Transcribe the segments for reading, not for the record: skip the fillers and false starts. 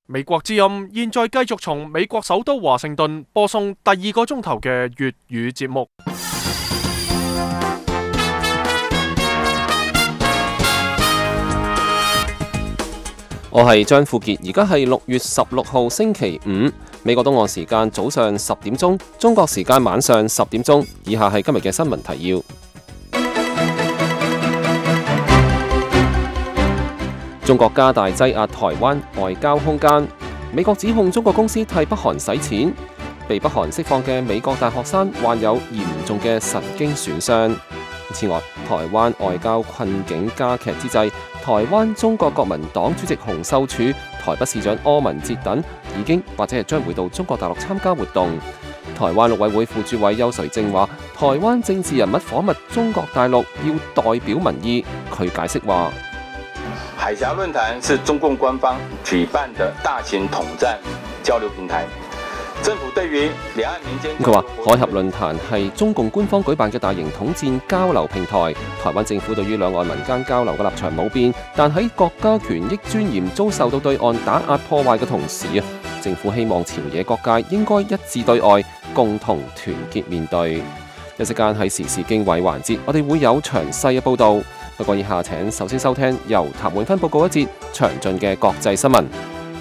美國之音現在繼續從美國首都華盛頓播送第2個鐘頭嘅粵語節目。 我係張富傑，而家係6月16號星期五，美國東岸時間早上10點鐘，中國時間晚上10點鐘。以下係今日嘅新聞提要。中國加大擠壓台灣外交空間，美國指控中國公司替北韓洗錢，被北韓釋放嘅美國大學生患有嚴重嘅神經損傷。此外，台灣外交困境加劇之際，台灣中國國民黨主席洪秀柱、台北市長柯文哲等已經或者係將會到中國大陸參加活動。台灣陸委會副主委邱垂正話，台灣政治人物訪問中國大陸要代表民意。佢解釋話， 海峽論壇是中共官方舉辦的大型統戰交流平台。政府對於兩岸民間， 佢話海峽論壇係中共官方舉辦嘅大型統戰交流平台。台灣政府對於兩岸民間交流嘅立場冇變，但喺國家權益尊嚴遭受到對岸打壓破壞嘅同時政府希望朝野各界應該一致對外，共同團結面對。一陣間喺時事經緯環節，我哋會有詳細嘅報導。不過以下請首先收聽由譚永芬報告一節詳盡嘅國際新聞。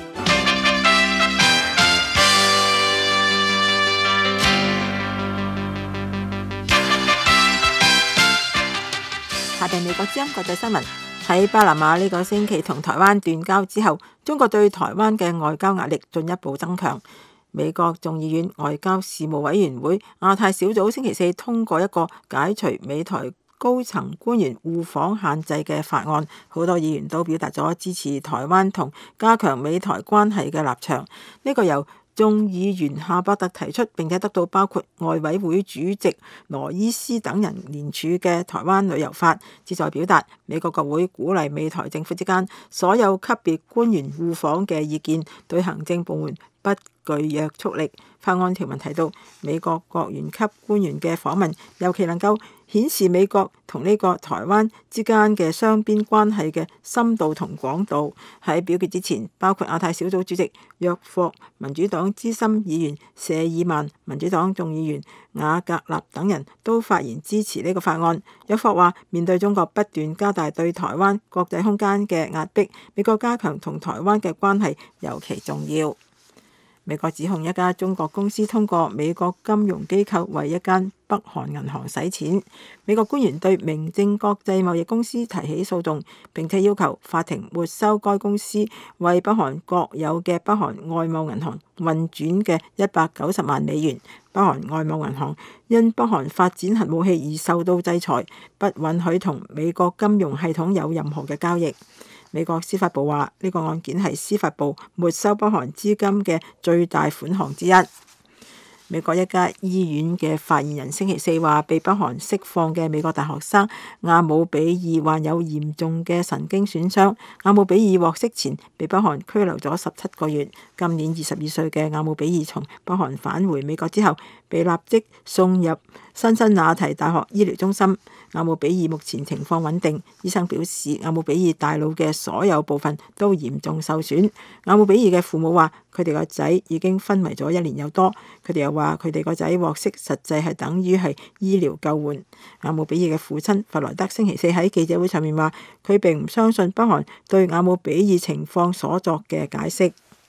下邊美國之音國際新聞。喺巴拿馬呢個星期同台灣斷交之後，中國對台灣嘅外交壓力進一步增強。美國眾議院外交事務委員會亞太小組星期四通過一個解除美台高層官員互訪限制嘅法案，好多議員都表達咗支持台灣同加強美台關係嘅立場。呢個由眾議員夏伯特提出，並且得到包括外委會主席羅伊斯等人聯署嘅台灣旅遊法，旨在表達美國國會鼓勵美台政府之間所有級別官員互訪嘅意見，對行政部門不具約束力。法案條文提到，美國國員級官員嘅訪問，尤其能夠顯示美國同呢個台灣之間嘅雙邊關係嘅深度同廣度。喺表決之前，包括亞太小組主席約霍、民主黨資深議員謝爾曼、民主黨眾議員瓦格納等人都發言支持呢個法案。約霍話：面對中國不斷加大對台灣國際空間嘅壓迫，美國加強同台灣嘅關係尤其重要。美國指控一家中國公司通過美國金融機構為一間北韓銀行洗錢。美國官員對明正國際貿易公司提起訴訟，並且要求法庭沒收該公司為北韓國有嘅北韓外貿銀行運轉嘅190萬美元。北韓外貿銀行因北韓發展核武器而受到制裁，不允許同美國金融系統有任何嘅交易。美國司法部話，呢個案件係司法部沒收北韓資金嘅最大款項之一。美國一家醫院嘅發言人星期四話，被北韓釋放嘅美國大學生阿姆比爾患有嚴重嘅神經損傷。阿姆比爾獲釋前被北韓拘留咗17個月。今年22歲嘅阿姆比爾從北韓返回美國之後，被立即送入辛辛那提大學醫療中心。阿姆比爾目前情況穩定，醫生表示阿姆比爾大腦嘅所有部分都嚴重受損。阿姆比爾嘅父母話，佢哋個仔已經昏迷咗1年有多。佢哋又話，佢哋個仔獲釋實際係等於係醫療救援。阿姆比爾嘅父親弗萊德星期四喺記者會上面話，佢並唔相信北韓對阿姆比爾情況所作嘅解釋。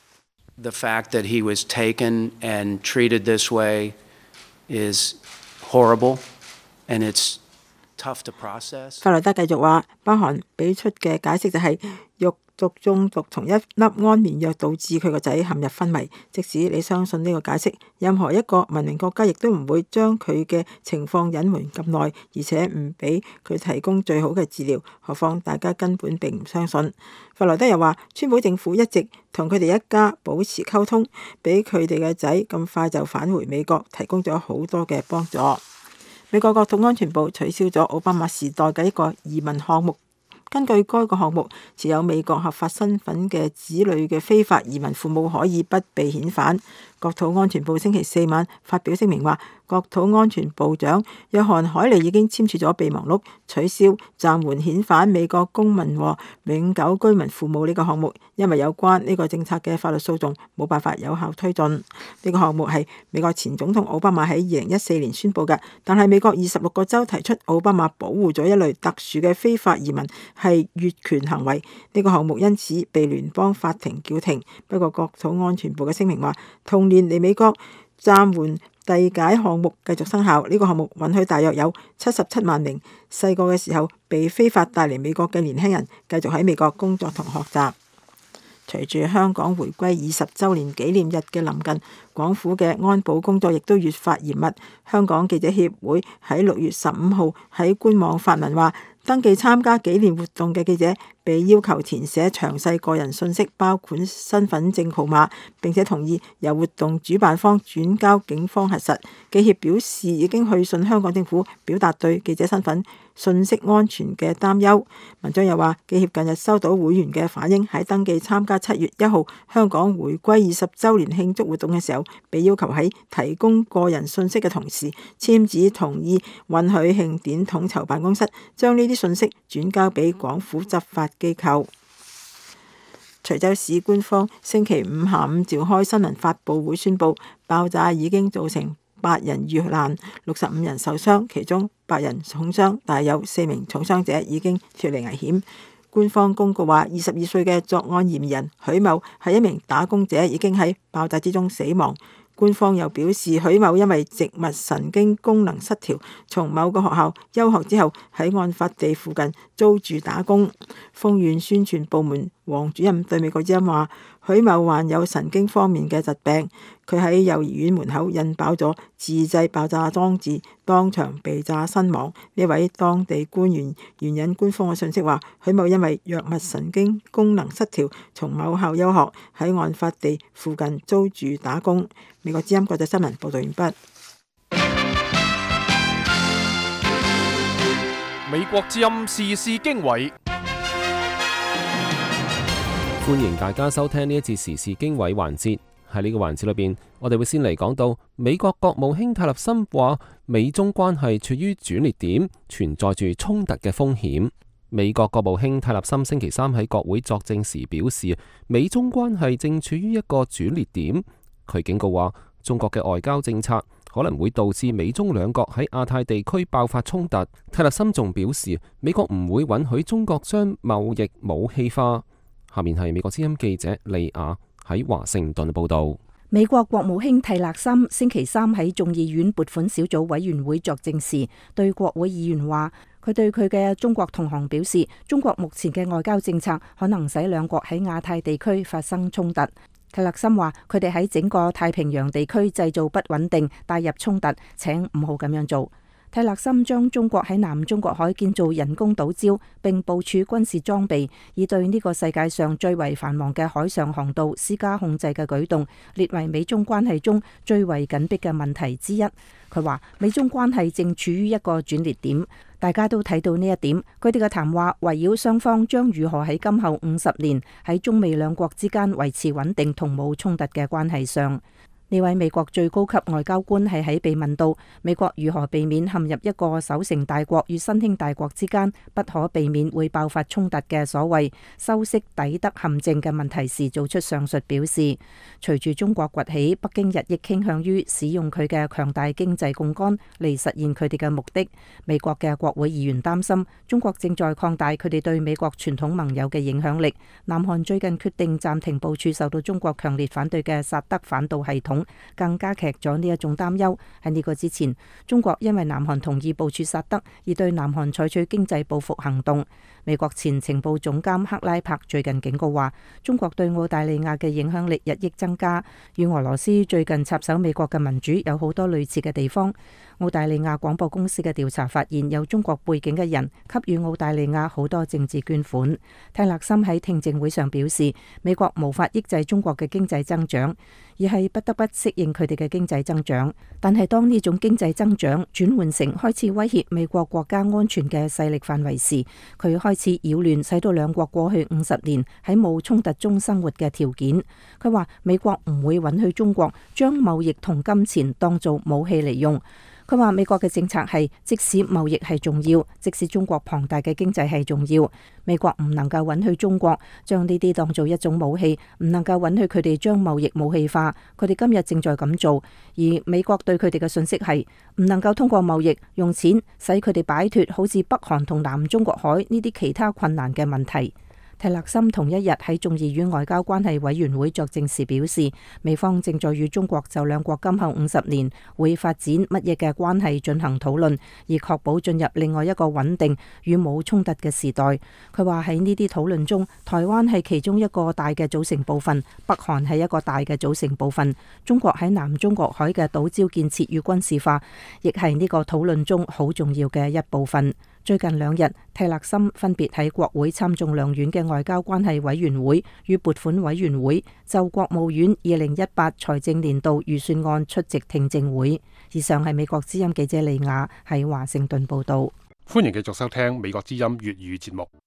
The fact that he was taken and treated this way is horrible, and it's tough to process. 弗萊德繼續話，北韓俾出嘅解釋就係肉毒中毒同一粒安眠藥導致佢個仔陷入昏迷。即使你相信呢個解釋，任何一個文明國家亦都唔會將佢嘅情況隱瞞咁耐，而且唔俾佢提供最好嘅治療。何況大家根本並唔相信。弗萊德又話，川普政府一直同佢哋一家保持溝通，俾佢哋嘅仔咁快就返回美國提供咗好多嘅幫助。美國國土安全部取消咗奧巴馬時代嘅一個移民項目。根據該個項目，持有美國合法身份嘅子女嘅非法移民父母可以不被遣返。 國土安全部星期四晚發表聲明話，國土安全部長約翰海利已經簽署咗備忘錄，取消暫緩遣返美國公民和永久居民父母呢個項目，因為有關呢個政策嘅法律訴訟冇辦法有效推進。呢個項目係美國前總統奧巴馬喺2014年宣布嘅，但係美國26個州提出奧巴馬保護咗一類特殊嘅非法移民係越權行為，呢個項目因此被聯邦法庭叫停。不過國土安全部嘅聲明話，同年嚟美國暫緩遞解項目繼續生效。呢個項目允許大約有77萬名細個嘅時候被非法帶嚟美國嘅年輕人繼續喺美國工作同學習。隨住香港回歸20週年紀念日嘅臨近，港府嘅安保工作亦都越發嚴密。香港記者協會喺6月15號喺官網發文話，登記參加紀念活動嘅記者被要求填寫詳細個人信息，包括身份證號碼，並且同意由活動主辦方轉交警方核實。記協表示已經去信香港政府，表達對記者身份信息安全嘅擔憂。文章又話，記協近日收到會員嘅反映，喺登記參加7月1號香港回歸20週年慶祝活動嘅時候，被要求喺提供個人信息嘅同時，簽字同意允許慶典統籌辦公室將呢啲信息轉交俾港府執法機構。徐州市官方星期5下午召開新聞發佈會，宣布爆炸已經造成8人遇難，65人受傷，其中8人重傷，但係有4名重傷者已經脫離危險。官方公告話，22歲嘅作案嫌疑人許某係一名打工者，已經喺爆炸之中死亡。官方又表示，許某因為植物神經功能失調，從某個學校休學之後，喺案發地附近租住打工。豐縣宣傳部門黃主任對美國之音話，許某患有神經方面嘅疾病，佢喺幼兒園門口引爆咗自製爆炸裝置，當場被炸身亡。呢位當地官員援引官方嘅信息話，許某因為藥物神經功能失調，從某校休學，喺案發地附近租住打工。美國之音國際新聞報道完畢。 美國之音時事經緯， 歡迎大家收聽呢一節時事經緯環節。喺呢個環節裏邊，我哋會先嚟講到美國國務卿泰勒森話，美中關係處於轉捩點，存在住衝突嘅風險。美國國務卿泰勒森星期3喺國會作證時表示，美中關係正處於一個轉捩點。佢警告話，中國嘅外交政策可能會導致美中兩國喺亞太地區爆發衝突。泰勒森仲表示，美國唔會允許中國將貿易武器化。下面係美國之音記者利亞喺華盛頓報道。 美國國務卿泰勒森星期3喺眾議院撥款小組委員會作證時，對國會議員話，佢對佢嘅中國同行表示，中國目前嘅外交政策可能使兩國喺亞太地區發生衝突。泰勒森話，佢哋喺整個太平洋地區製造不穩定，帶入衝突，請唔好咁樣做。泰勒森將中國喺南中國海建造人工島礁並部署軍事裝備，以對呢個世界上最為繁忙嘅海上航道施加控制嘅舉動，列為美中關係中最為緊迫嘅問題之一。佢話，美中關係正處於一個轉捩點，大家都睇到呢一點。佢哋嘅談話圍繞雙方將如何喺今後50年喺中美兩國之間維持穩定同冇衝突嘅關係上。呢位美國最高級外交官係喺被問到美國如何避免陷入一個守成大國與新興大國之間不可避免會爆發衝突嘅所謂修昔底德陷阱嘅問題時，做出上述表示。隨住中國崛起，北京日益傾向於使用佢嘅強大經濟槓桿嚟實現佢哋嘅目的。美國嘅國會議員擔心中國正在擴大佢哋對美國傳統盟友嘅影響力。南韓最近決定暫停部署受到中國強烈反對嘅薩德反導系統，更加劇咗呢一種擔憂。喺呢個之前，中國因為南韓同意部署薩德而對南韓採取經濟報復行動。美國前情報總監克拉柏最近警告話，中國對澳大利亞嘅影響力日益增加，與俄羅斯最近插手美國嘅民主有好多類似嘅地方。澳大利亞廣播公司嘅調查發現，有中國背景嘅人給予澳大利亞好多政治捐款。泰勒森喺聽證會上表示，美國無法抑制中國嘅經濟增長，而係不得不適應佢哋嘅經濟增長。但係當呢種經濟增長轉換成開始威脅美國國家安全嘅勢力範圍時，佢開開始擾亂使到兩國過去50年喺冇衝突中生活嘅條件。佢話美國唔會允許中國將貿易同金錢當做武器嚟用。佢話美國嘅政策係，即使貿易係重要，即使中國龐大嘅經濟係重要，美國唔能夠允許中國將呢啲當做一種武器，唔能夠允許佢哋將貿易武器化。佢哋今日正在咁做，而美國對佢哋嘅訊息係唔能夠通過貿易用錢使佢哋擺脫好似北韓同南中國海呢啲其他困難嘅問題。提勒森同一日喺眾議院外交關係委員會作證時表示，美方正在與中國就兩國今後50年會發展乜嘢嘅關係進行討論，以確保進入另外一個穩定與冇衝突嘅時代。佢話喺呢啲討論中，台灣係其中一個大嘅組成部分，北韓係一個大嘅組成部分，中國喺南中國海嘅島礁建設與軍事化，亦係呢個討論中好重要嘅一部分。最近2日，提勒森分別喺國會參眾兩院嘅外交關係委員會與撥款委員會就國務院2018財政年度預算案出席聽證會。以上係美國之音記者利亞喺華盛頓報道。 歡迎繼續收聽美國之音粵語節目。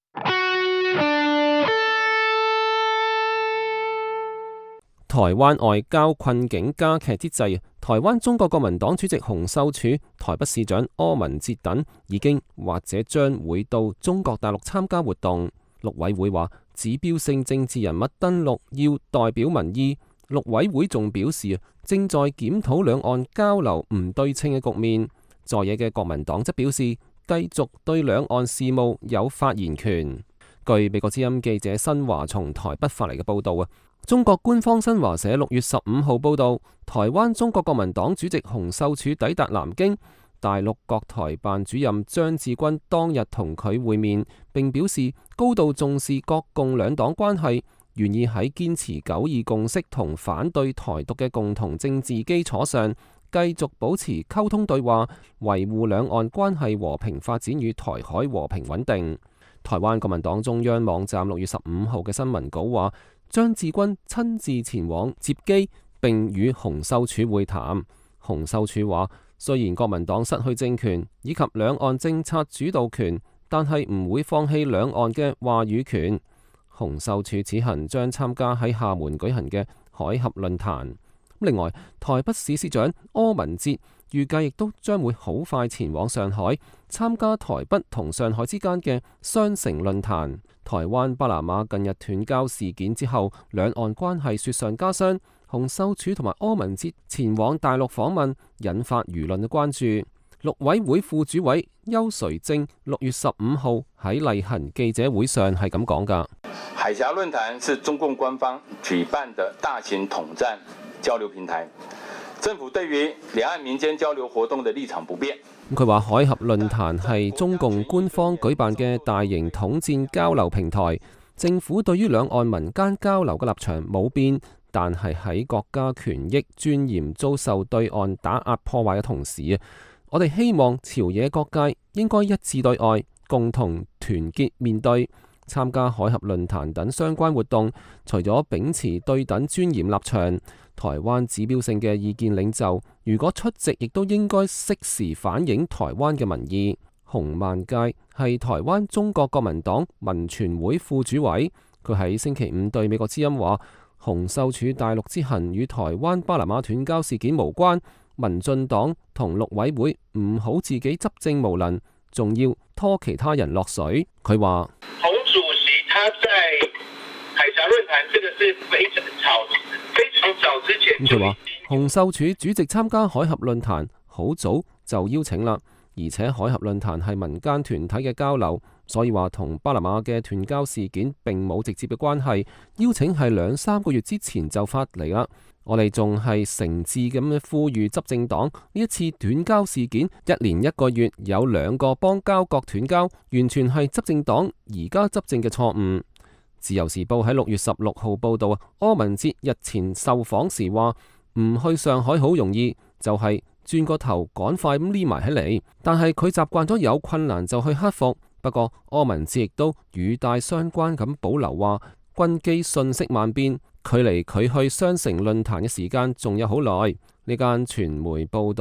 台灣外交困境加劇之際，台灣中國國民黨主席洪秀柱、台北市長柯文哲等已經或者將會到中國大陸參加活動。陸委會話，指標性政治人物登陸要代表民意。陸委會仲表示，正在檢討兩岸交流唔對稱嘅局面。在野嘅國民黨則表示，繼續對兩岸事務有發言權。據美國之音記者新華從台北發嚟嘅報道中國官方新華社6月15號報道，台灣中國國民黨主席洪秀柱抵達南京，大陸國台辦主任張志軍當日同佢會面，並表示高度重視國共兩黨關係，願意喺堅持9·2共識同反對台獨嘅共同政治基礎上，繼續保持溝通對話，維護兩岸關係和平發展與台海和平穩定。台灣國民黨中央網站6月15號嘅新聞稿話，張志軍親自前往接機並與洪秀柱會談。洪秀柱話，雖然國民黨失去政權以及兩岸政策主導權，但係唔會放棄兩岸嘅話語權。洪秀柱此行將參加喺廈門舉行嘅海峽論壇。另外，台北市市長柯文哲預計亦都將會好快前往上海參加台北同上海之間嘅雙城論壇。台灣巴拿馬近日斷交事件之後，兩岸關係雪上加霜。洪秀柱同埋柯文哲前往大陸訪問，引發輿論嘅關注。陸委會副主委邱垂正6月15號喺例行記者會上係咁講㗎。 海峽論壇是中共官方舉辦的大型統戰交流平台，政府對於兩岸民間交流活動的立場不變。 佢話海峽論壇係中共官方舉辦嘅大型統戰交流平台，政府對於兩岸民間交流嘅立場冇變，但係喺國家權益尊嚴遭受對岸打壓破壞嘅同時，我哋希望朝野各界應該一致對外，共同團結面對。參加海峽論壇等相關活動，除咗秉持對等尊嚴立場，台灣指標性嘅意見領袖如果出席，亦都應該適時反映台灣嘅民意。洪萬佳係台灣中國國民黨民權會副主委，佢喺星期5對美國之音話，洪秀柱大陸之行與台灣巴拿馬斷交事件無關，民進黨同陸委會唔好自己執政無能，仲要拖其他人落水。佢話洪主席他在海峽論壇，這個是非常早之前。 佢話洪秀柱主席參加海峽論壇好早就邀請啦，而且海峽論壇係民間團體嘅交流，所以話同巴拿馬嘅斷交事件並冇直接嘅關係。邀請係2-3個月之前就發嚟啦。我哋仲係誠摯咁樣呼籲執政黨，呢一次斷交事件1年1個月有2個邦交國斷交，完全係執政黨而家執政嘅錯誤。自由時報喺6月16號報道，柯文哲日前受訪時話，唔去上海好容易，就係轉個頭趕快咁匿埋起嚟。但係佢習慣咗有困難就去克服。不過柯文哲亦都語帶相關咁保留話，軍機瞬息萬變，距離佢去雙城論壇嘅時間仲有好耐。呢間傳媒報道，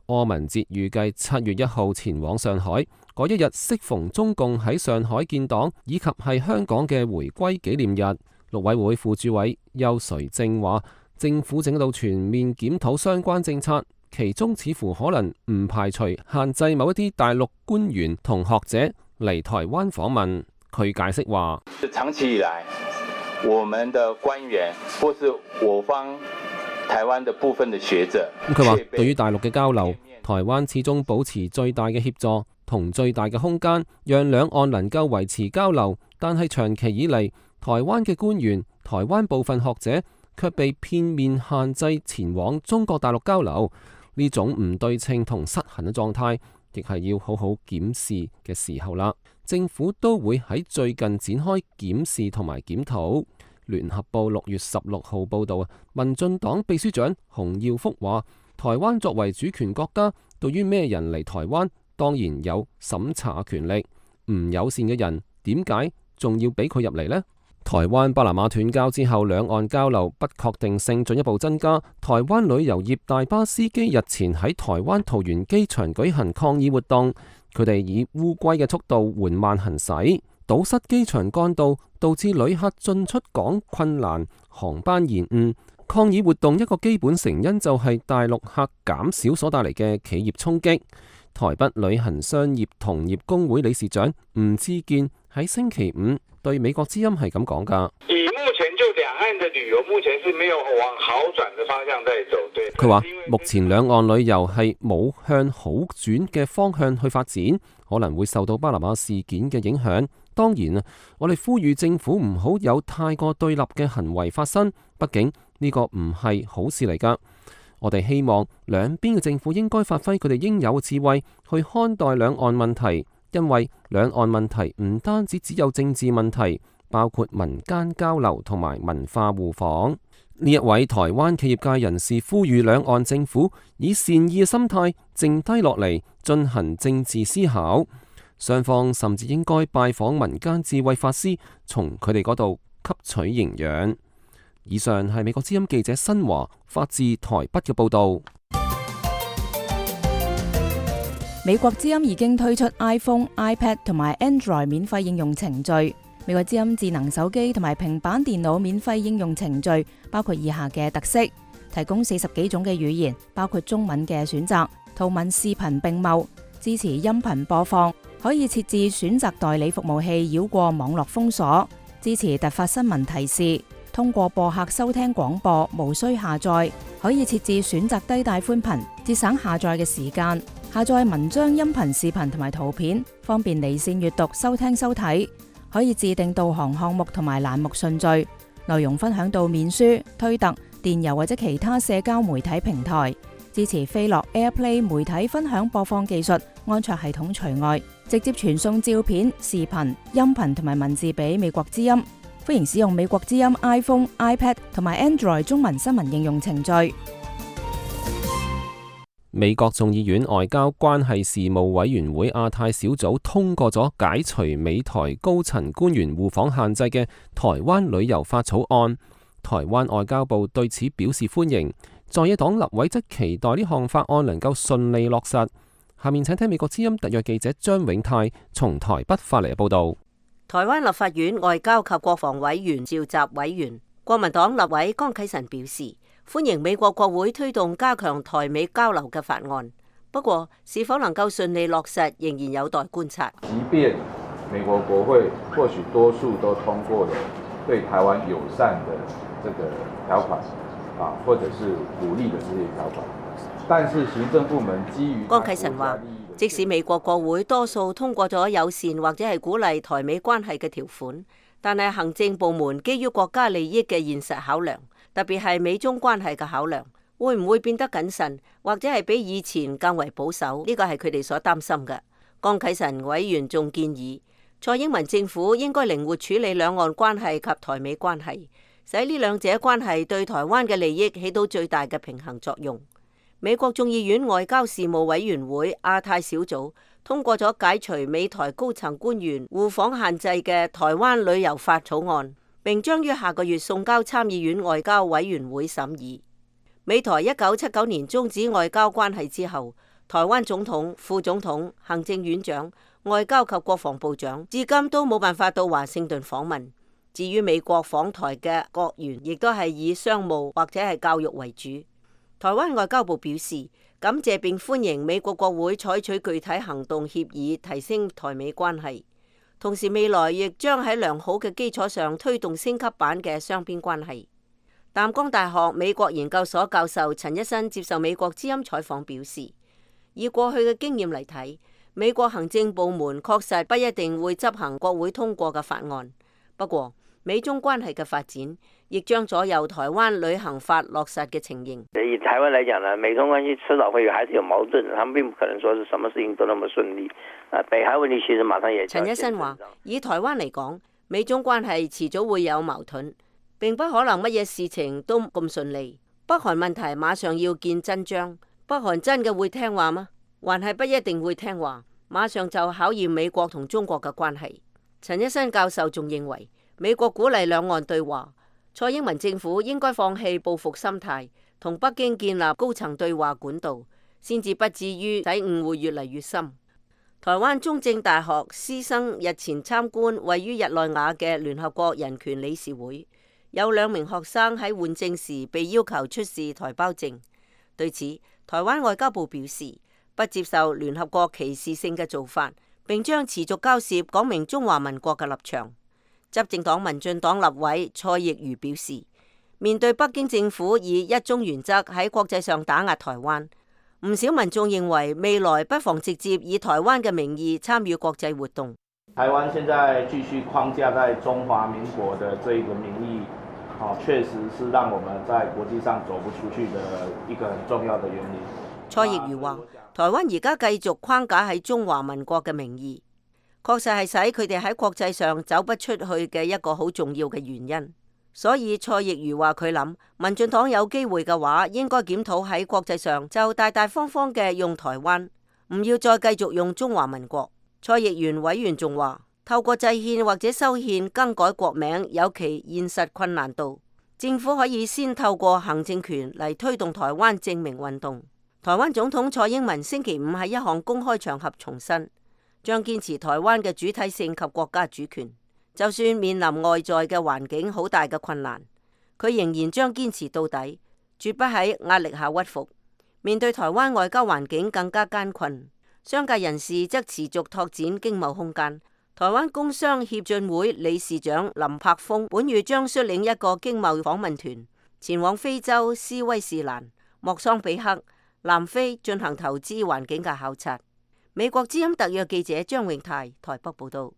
柯文哲預計7月1號前往上海，嗰一日適逢中共喺上海建黨，以及係香港嘅回歸紀念日。陸委會副主委邱垂正話，政府正喺度全面檢討相關政策，其中似乎可能唔排除限制某一啲大陸官員同學者嚟台灣訪問。佢解釋話： 長期以來，我們的官員或是我方台灣的部分的學者， 佢話對於大陸嘅交流，台灣始終保持最大嘅協助同最大嘅空間，讓兩岸能夠維持交流。但係長期以嚟，台灣嘅官員、台灣部分學者卻被片面限制前往中國大陸交流，呢種唔對稱同失衡嘅狀態，亦係要好好檢視嘅時候啦。政府都會喺最近展開檢視同埋檢討。聯合報6月16號報導，民進黨秘書長洪耀福話：台灣作為主權國家，對於咩人嚟台灣，當然有審查權力。唔友善嘅人，點解仲要俾佢入嚟呢？台灣巴拿馬斷交之後，兩岸交流不確定性進一步增加。台灣旅遊業大巴司機日前喺台灣桃園機場舉行抗議活動，佢哋以烏龜嘅速度緩慢行駛，堵塞機場幹道，導致旅客進出港困難，航班延誤。抗議活動一個基本成因就係大陸客減少所帶嚟嘅企業衝擊。台北旅行商業同業公會理事長吳志健喺星期五對美國之音係咁講㗎。 以目前就兩岸的旅遊，目前是沒有往好轉的方向在走。對， 佢話目前兩岸旅遊係冇向好轉嘅方向去發展，可能會受到巴拿馬事件嘅影響。當然啊，我哋呼籲政府唔好有太過對立嘅行為發生，畢竟呢個唔係好事嚟㗎。我哋希望兩邊嘅政府應該發揮佢哋應有嘅智慧去看待兩岸問題，因為兩岸問題唔單止只有政治問題，包括民間交流同埋文化互訪。呢一位台灣企業界人士呼籲兩岸政府以善意嘅心態靜低落嚟進行政治思考，雙方甚至應該拜訪民間智慧法師，從佢哋嗰度吸取營養。以上係美國之音記者新華發自台北嘅報導。 美國之音已經推出 iPhone、iPad 同埋 Android 免費應用程序。美國之音智能手機同埋平板電腦免費應用程序包括以下嘅特色：提供40幾種嘅語言，包括中文嘅選擇，圖文視頻並茂，支持音頻播放，可以設置選擇代理服務器繞過網絡封鎖，支持突發新聞提示。通過播客收聽廣播，無需下載，可以設置選擇低帶寬頻，節省下載嘅時間。下載文章、音頻、視頻同埋圖片，方便離線閱讀、收聽收睇。可以自定導航項目同埋欄目順序，內容分享到面書、推特、電郵或者其他社交媒體平台。支持飛樂 AirPlay 媒體分享播放技術，安卓系統除外。直接傳送照片、視頻、音頻同埋文字俾美國之音。歡迎使用美國之音 iPhone、iPad 同埋 Android 中文新聞應用程序。 美國眾議院外交關係事務委員會亞太小組通過咗解除美台高層官員互訪限制嘅台灣旅遊法草案。台灣外交部對此表示歡迎，在野黨立委則期待呢項法案能夠順利落實。下面請聽美國之音特約記者張永泰從台北發嚟嘅報道。 台灣立法院外交及國防委員召集委員、國民黨立委江啟臣表示，歡迎美國國會推動加強台美交流嘅法案，不過是否能夠順利落實，仍然有待觀察。 即便美國國會或許多數都通過了對台灣友善的這個條款，或者是鼓勵的這些條款，但是行政部門基於江啟臣話，即使美國國會多數通過咗友善或者係鼓勵台美關係嘅條款，但係行政部門基於國家利益嘅現實考量，特別係美中關係嘅考量，會唔會變得謹慎，或者係比以前更為保守？呢個係佢哋所擔心嘅。江啟臣委員仲建議，蔡英文政府應該靈活處理兩岸關係及台美關係，使呢兩者關係對台灣嘅利益起到最大嘅平衡作用。美國眾議院外交事務委員會亞太小組通過咗解除美台高層官員互訪限制嘅台灣旅遊法草案，並將於下個月送交參議院外交委員會審議。美台1979年終止外交關係之後， 台灣總統、副總統、行政院長、外交及國防部長至今都冇辦法到華盛頓訪問。至於美國訪台嘅國員，亦都係以商務或者係教育為主。台灣外交部表示感謝並歡迎美國國會採取具體行動協議提升台美關係，同時未來亦將喺良好嘅基礎上推動升級版嘅雙邊關係。淡江大學美國研究所教授陳一新接受美國之音採訪表示，以過去嘅經驗嚟睇，美國行政部門確實不一定會執行國會通過嘅法案。不過，美中關係嘅發展亦將左右台灣旅行法落實嘅情形。 以台灣來講呢，美中關係遲早會有，還是有矛盾，他們並不可能說是什麼事情都那麼順利。北海問題其實馬上也。 陳一新話：以台灣嚟講，美中關係遲早會有矛盾，並不可能乜嘢事情都咁順利。北韓問題馬上要見真章，北韓真嘅會聽話嗎？還係不一定會聽話，馬上就考驗美國同中國嘅關係。陳一新教授仲認為，美國鼓勵兩岸對話，蔡英文政府應該放棄報復心態，同北京建立高層對話管道，先至不至於使誤會越嚟越深。台灣中正大學師生日前參觀位於日內瓦嘅聯合國人權理事會，有2名學生喺換證時被要求出示台胞證。對此，台灣外交部表示不接受聯合國歧視性嘅做法，並將持續交涉講明中華民國嘅立場。執政黨民進黨立委蔡奕瑜表示，面對北京政府以一中原則喺國際上打壓台灣，唔少民眾認為未來不妨直接以台灣嘅名義參與國際活動。 台灣現在繼續框架在中華民國的這一個名義，確實是讓我們在國際上走不出去的一個很重要的原因。 蔡奕瑜話，台灣而家繼續框架喺中華民國嘅名義，確實係使佢哋喺國際上走不出去嘅一個好重要嘅原因。所以蔡奕瑜話佢諗，民進黨有機會嘅話，應該檢討喺國際上就大大方方嘅用台灣，唔要再繼續用中華民國。蔡奕瑜委員仲話，透過制憲或者修憲更改國名有其現實困難度，政府可以先透過行政權嚟推動台灣正名運動。台灣總統蔡英文星期五喺一項公開場合重申，將堅持台灣嘅主體性及國家主權，就算面臨外在嘅環境好大嘅困難，佢仍然將堅持到底，絕不喺壓力下屈服。面對台灣外交環境更加艱困，商界人士則持續拓展經貿空間。台灣工商協進會理事長林柏峰本月將率領一個經貿訪問團前往非洲斯威士蘭、莫桑比克、南非進行投資環境嘅考察。美國之音特約記者張永泰台北報道。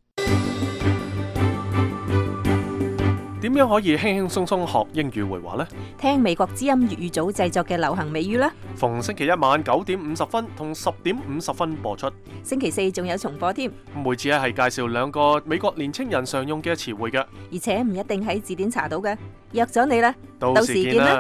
點樣可以輕輕鬆鬆學英語會話呢？ 聽美國之音粵語組製作嘅流行美語啦。 逢星期一晚9點50分同10點50分播出。 星期四仲有重播添。 每次係介紹2個美國年青人常用嘅詞彙嘅， 而且唔一定喺字典查到嘅。約咗你啦， 到時見啦。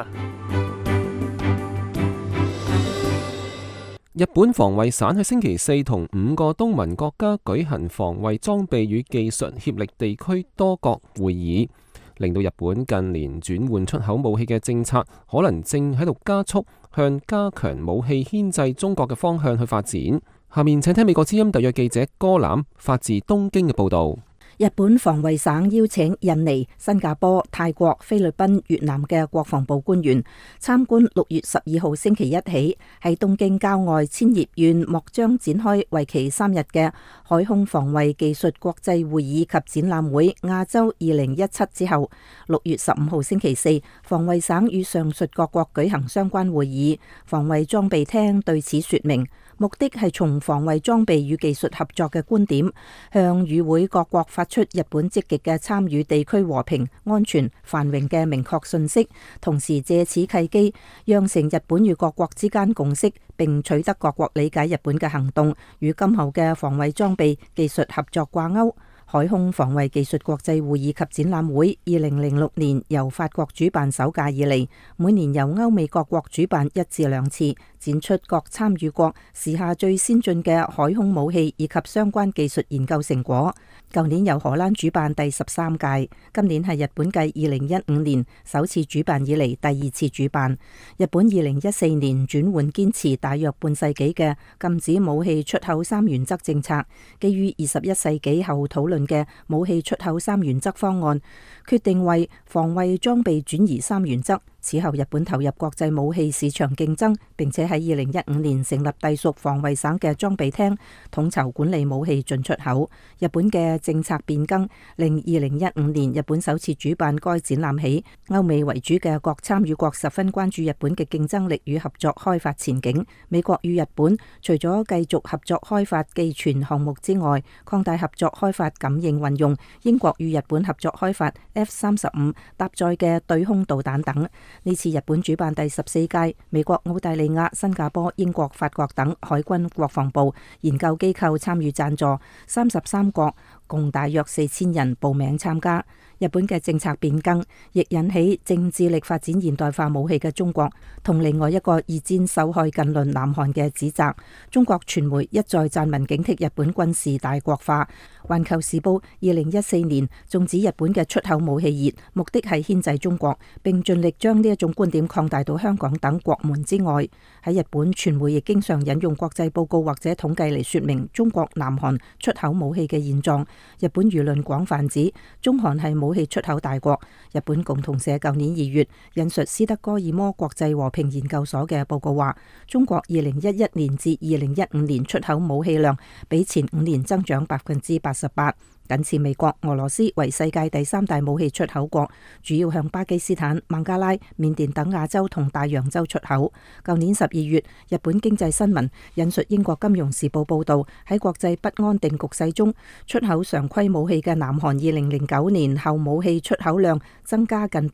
日本防衛省喺星期四同5個東盟國家舉行防衛裝備與技術協力地區多國會議，令到日本近年轉換出口武器嘅政策可能正喺度加速向加強武器牽制中國嘅方向去發展。下面請聽美國之音特約記者戈欖發自東京嘅報道。 日本防衛省邀請印尼、新加坡、泰國、菲律賓、越南嘅國防部官員參觀6月12號星期一起喺東京郊外千葉縣莫彰展開為期3日嘅海空防衛技術國際會議及展覽會亞洲2017之後，6月15號星期四，防衛省與上述各國舉行相關會議。防衛裝備廳對此說明，目的係從防衛裝備與技術合作嘅觀點，向與會各國發出日本積極嘅參與地區和平、安全、繁榮嘅明確信息，同時借此契機，釀成日本與各國之間共識，並取得各國理解日本嘅行動與今後嘅防衛裝備技術合作掛鈎。海空防衛技術國際會議及展覽會2006年由法國主辦首屆以嚟，每年由歐美各國主辦1至2次，展出各參與國時下最先進嘅海空武器以及相關技術研究成果。 舊年由荷蘭主辦第13屆，今年係日本繼2015年首次主辦以嚟第2次主辦。日本2014年轉換堅持大約半世紀嘅禁止武器出口3原則政策，基於21世紀後討論嘅武器出口3原則方案，決定為防衛裝備轉移3原則。此後，日本投入國際武器市場競爭，並且喺2015年成立隸屬防衛省嘅裝備廳，統籌管理武器進出口。日本嘅政策變更，令2015年日本首次主辦該展覽起，歐美為主嘅各參與國十分關注日本嘅競爭力與合作開發前景。美國與日本除咗繼續合作開發寄存項目之外，擴大合作開發感應運用。英國與日本合作開發 F-35搭載嘅對空導彈等。呢次日本主辦第14屆，美國、澳大利亞、新加坡、英國、法國等海軍、國防部、研究機構參與贊助，33國共大約4000人報名參加。日本嘅政策變更，亦引起正致力發展現代化武器嘅中國同另外一個二戰受害近鄰南韓嘅指責。中國傳媒一再撰文警惕日本軍事大國化。環球時報2014年仲指日本嘅出口武器熱，目的係牽制中國，並盡力將呢一種觀點擴大到香港等國門之外。喺日本傳媒亦經常引用國際報告或者統計嚟說明中國、南韓出口武器嘅現狀。日本輿論廣泛指中韓係武器出口大國。日本共同社舊年2月引述斯德哥爾摩國際和平研究所嘅報告話，中國2011年至2015年出口武器量比前5年增長88%，僅次美國、俄羅斯為世界第3大武器出口國，主要向巴基斯坦、孟加拉、緬甸等亞洲同大洋洲出口。舊年12月，日本經濟新聞引述英國金融時報報導，喺國際不安定局勢中，出口常規武器嘅南韓2009年後武器出口量增加近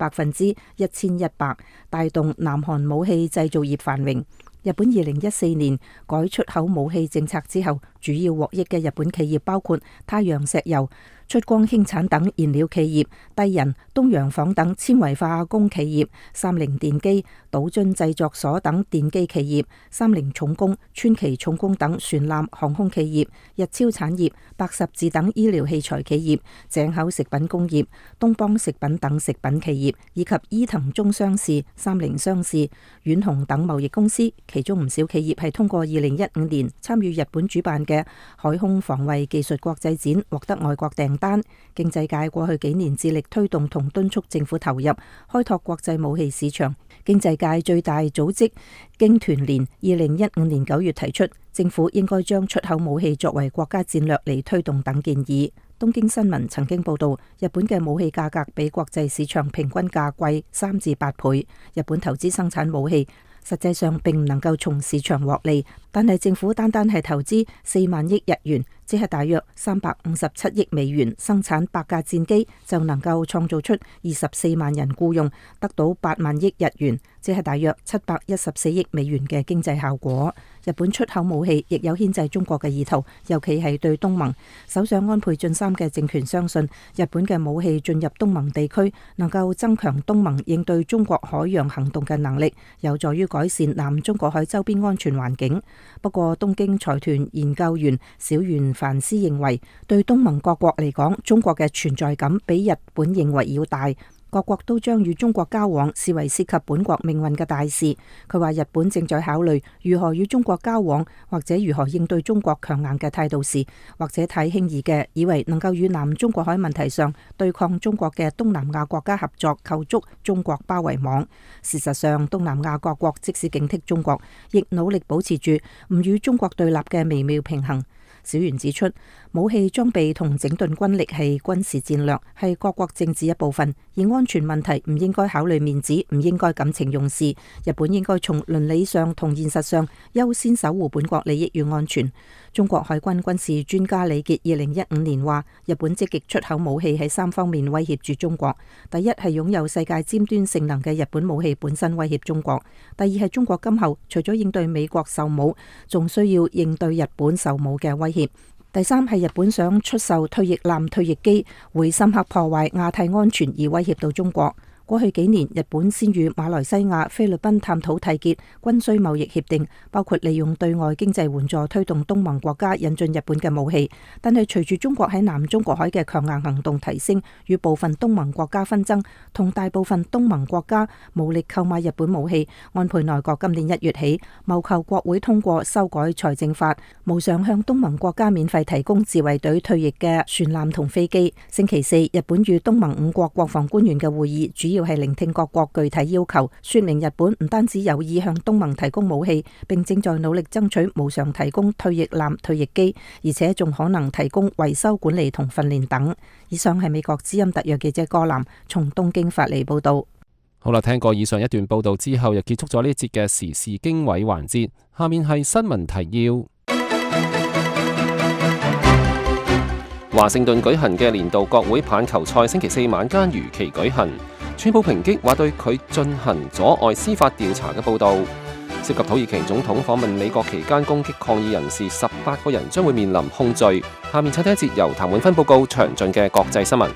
1100%，帶動南韓武器製造業繁榮。日本2014年改出口武器政策之後，主要獲益嘅日本企業包括太陽石油、出光興產等燃料企業、帝人、東洋紡等纖維化工企業、三菱電機、島津製作所等電機企業、三菱重工、川崎重工等船艦航空企業、日超產業、百十字等醫療器材企業、井口食品工業、東邦食品等食品企業，以及伊藤忠商事、三菱商事、遠紅等貿易公司。其中唔少企業係通過2015年參與日本主辦嘅海空防衛技術國際展獲得外國訂單。經濟界過去幾年致力推動同敦促政府投入開拓國際武器市場。經濟界最大組織經團聯2015年9月提出，政府應該將出口武器作為國家戰略嚟推動等建議。東京新聞曾經報道，日本嘅武器價格比國際市場平均價貴3至8倍。日本投資生產武器，實際上並唔能夠從市場獲利，但係政府單單係投資4萬億日元，即係大約357億美元，生產8架戰機，就能夠創造出24萬人僱用，得到8萬億日元，即係大約714億美元嘅經濟效果。日本出口武器亦有牽制中國嘅意圖，尤其係對東盟。首相安倍晉三嘅政權相信，日本嘅武器進入東盟地區，能夠增強東盟應對中國海洋行動嘅能力，有助於改善南中國海周邊安全環境。不過，東京財團研究員小原凡斯認為，對東盟各國嚟講，中國嘅存在感比日本認為要大。各國都將與中國交往視為涉及本國命運嘅大事。佢話日本正在考慮如何與中國交往，或者如何應對中國強硬嘅態度時，或者太輕易嘅以為能夠與南中國海問題上對抗中國嘅東南亞國家合作構築中國包圍網。事實上，東南亞各國即使警惕中國，亦努力保持住唔與中國對立嘅微妙平衡。小原指出，武器裝備同整頓軍力係軍事戰略，係各國政治一部分，而安全問題唔應該考慮面子，唔應該感情用事。日本應該從倫理上同現實上優先守護本國利益與安全。中國海軍軍事專家李傑2015年話，日本積極出口武器喺3方面威脅住中國。第一係擁有世界尖端性能嘅日本武器本身威脅中國；第二係中國今後除咗應對美國售武，仲需要應對日本售武嘅威脅。第三係日本想出售退役艦退役機，會深刻破壞亞太安全而威脅到中國。 過去幾年，日本先與馬來西亞、菲律賓探討締結軍需貿易協定，包括利用對外經濟援助推動東盟國家引進日本嘅武器。但係隨住中國喺南中國海嘅強硬行動提升，與部分東盟國家紛爭，同大部分東盟國家無力購買日本武器，安倍內閣今年1月起謀求國會通過修改財政法，無償向東盟國家免費提供自衛隊退役嘅船艦同飛機。星期四，日本與東盟5國國防官員嘅會議主要係聆聽各國具體要求，說明日本唔單止有意向東盟提供武器，並正在努力爭取無償提供退役艦、退役機，而且仲可能提供維修管理同訓練等。以上係美國之音特約記者柯南從東京發嚟報道。 好啦，聽過以上一段報道之後，又結束咗呢一節嘅時事經緯環節。下面係新聞提要。華盛頓舉行嘅年度國會棒球賽星期四晚間如期舉行。川普抨擊話對佢進行阻礙司法調查嘅報導，涉及土耳其總統訪問美國期間攻擊抗議人士18個人將會面臨控罪。下面請睇一節由譚永芬報告詳盡嘅國際新聞。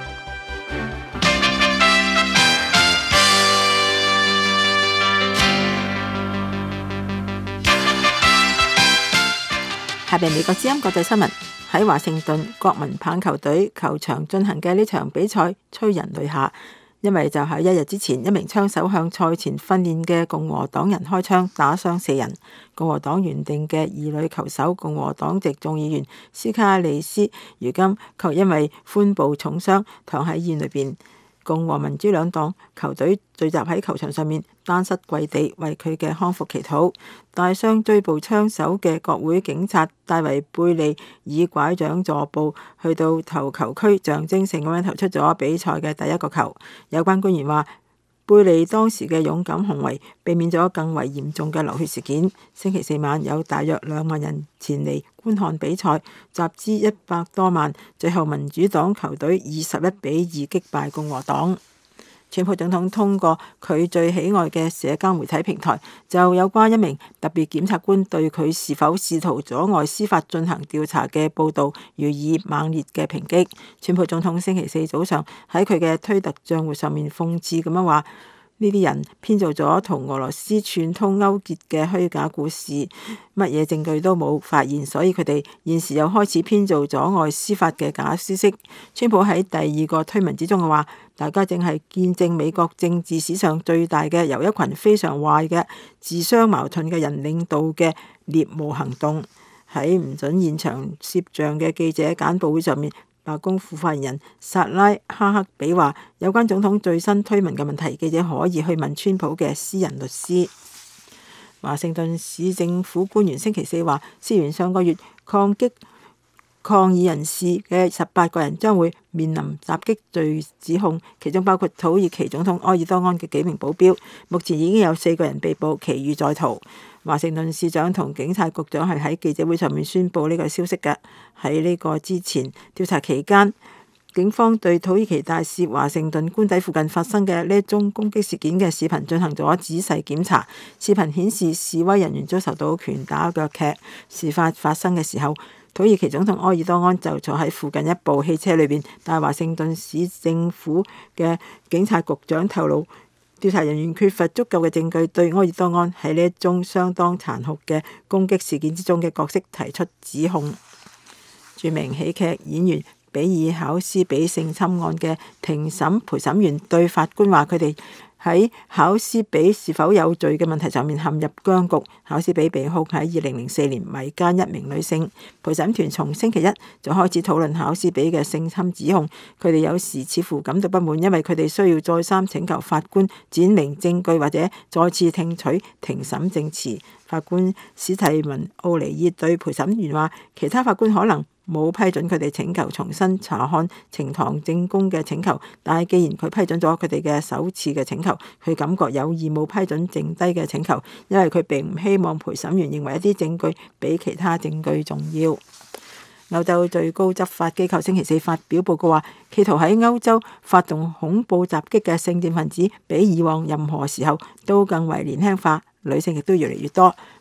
下邊美國之音國際新聞。喺華盛頓國民棒球隊球場進行嘅呢場比賽催人淚下，因為就喺1日之前，一名槍手向賽前訓練嘅共和黨人開槍，打傷4人。共和黨原定嘅2女球手共和黨籍眾議員斯卡利斯，如今卻因為髖部重傷躺喺醫院裏邊。共和民主兩黨球隊聚集喺球場上面，單膝跪地為佢嘅康復祈禱。帶傷追捕槍手嘅國會警察戴維貝利以拐杖助步去到投球區，象徵性咁樣投出咗比賽嘅第一個球。有關官員話，貝利當時嘅勇敢行為避免咗更為嚴重嘅流血事件。星期四晚有大約2萬人前嚟觀看比賽，集資100多萬，最後民主黨球隊21-2擊敗共和黨。川普總統通過佢最喜愛嘅社交媒體平台，就有關一名特別檢察官對佢是否試圖阻礙司法進行調查嘅報導予以猛烈嘅抨擊。川普總統星期四早上喺佢嘅推特賬戶上面諷刺咁樣話：呢啲人編造咗同俄羅斯串通勾結嘅虛假故事，乜嘢證據都冇發現，所以佢哋現時又開始編造阻礙司法嘅假消息。川普喺第2個推文之中嘅話：大家正係見證美國政治史上最大嘅由一群非常壞嘅自相矛盾嘅人領導嘅獵巫行動。喺唔准現場攝像嘅記者簡報會上面，白宮副發言人薩拉哈克比話：有關總統最新推文嘅問題，記者可以去問川普嘅私人律師。華盛頓市政府官員星期四話，涉嫌上個月抗擊抗議人士嘅18個人將會面臨襲擊罪指控，其中包括土耳其總統埃爾多安嘅幾名保鏢。目前已經有4個人被捕，其餘在逃。華盛頓市長同警察局長係喺記者會上面宣布呢個消息嘅。喺呢個之前調查期間，警方對土耳其大使華盛頓官邸附近發生嘅呢一宗攻擊事件嘅視頻進行咗仔細檢查。視頻顯示示威人員遭受到拳打腳踢。事發生嘅時候，土耳其總統埃爾多安就坐喺附近一部汽車裏邊，但係華盛頓市政府嘅警察局長透露，調查人員缺乏足夠嘅證據對埃爾多安喺呢一宗相當殘酷嘅攻擊事件之中嘅角色提出指控。著名喜劇演員比爾考斯比性侵案嘅庭審陪審員對法官話，佢哋喺考斯比是否有罪嘅問題上面陷入僵局。考斯比被控喺2004年迷姦一名女性。陪審團從星期一就開始討論考斯比嘅性侵指控。佢哋有時似乎感到不滿，因為佢哋需要再三請求法官展明證據或者再次聽取庭審證詞。法官史蒂文奧尼爾對陪審員話，其他法官可能冇批准佢哋請求重新查看呈堂證供嘅請求，但係既然佢批准咗佢哋嘅首次嘅請求，佢感覺有義務批准剩低嘅請求，因為佢並唔希望陪審員認為一啲證據比其他證據重要。歐洲最高執法機構星期四發表報告話，企圖喺歐洲發動恐怖襲擊嘅聖戰分子比以往任何時候都更為年輕化，女性亦都越嚟越多。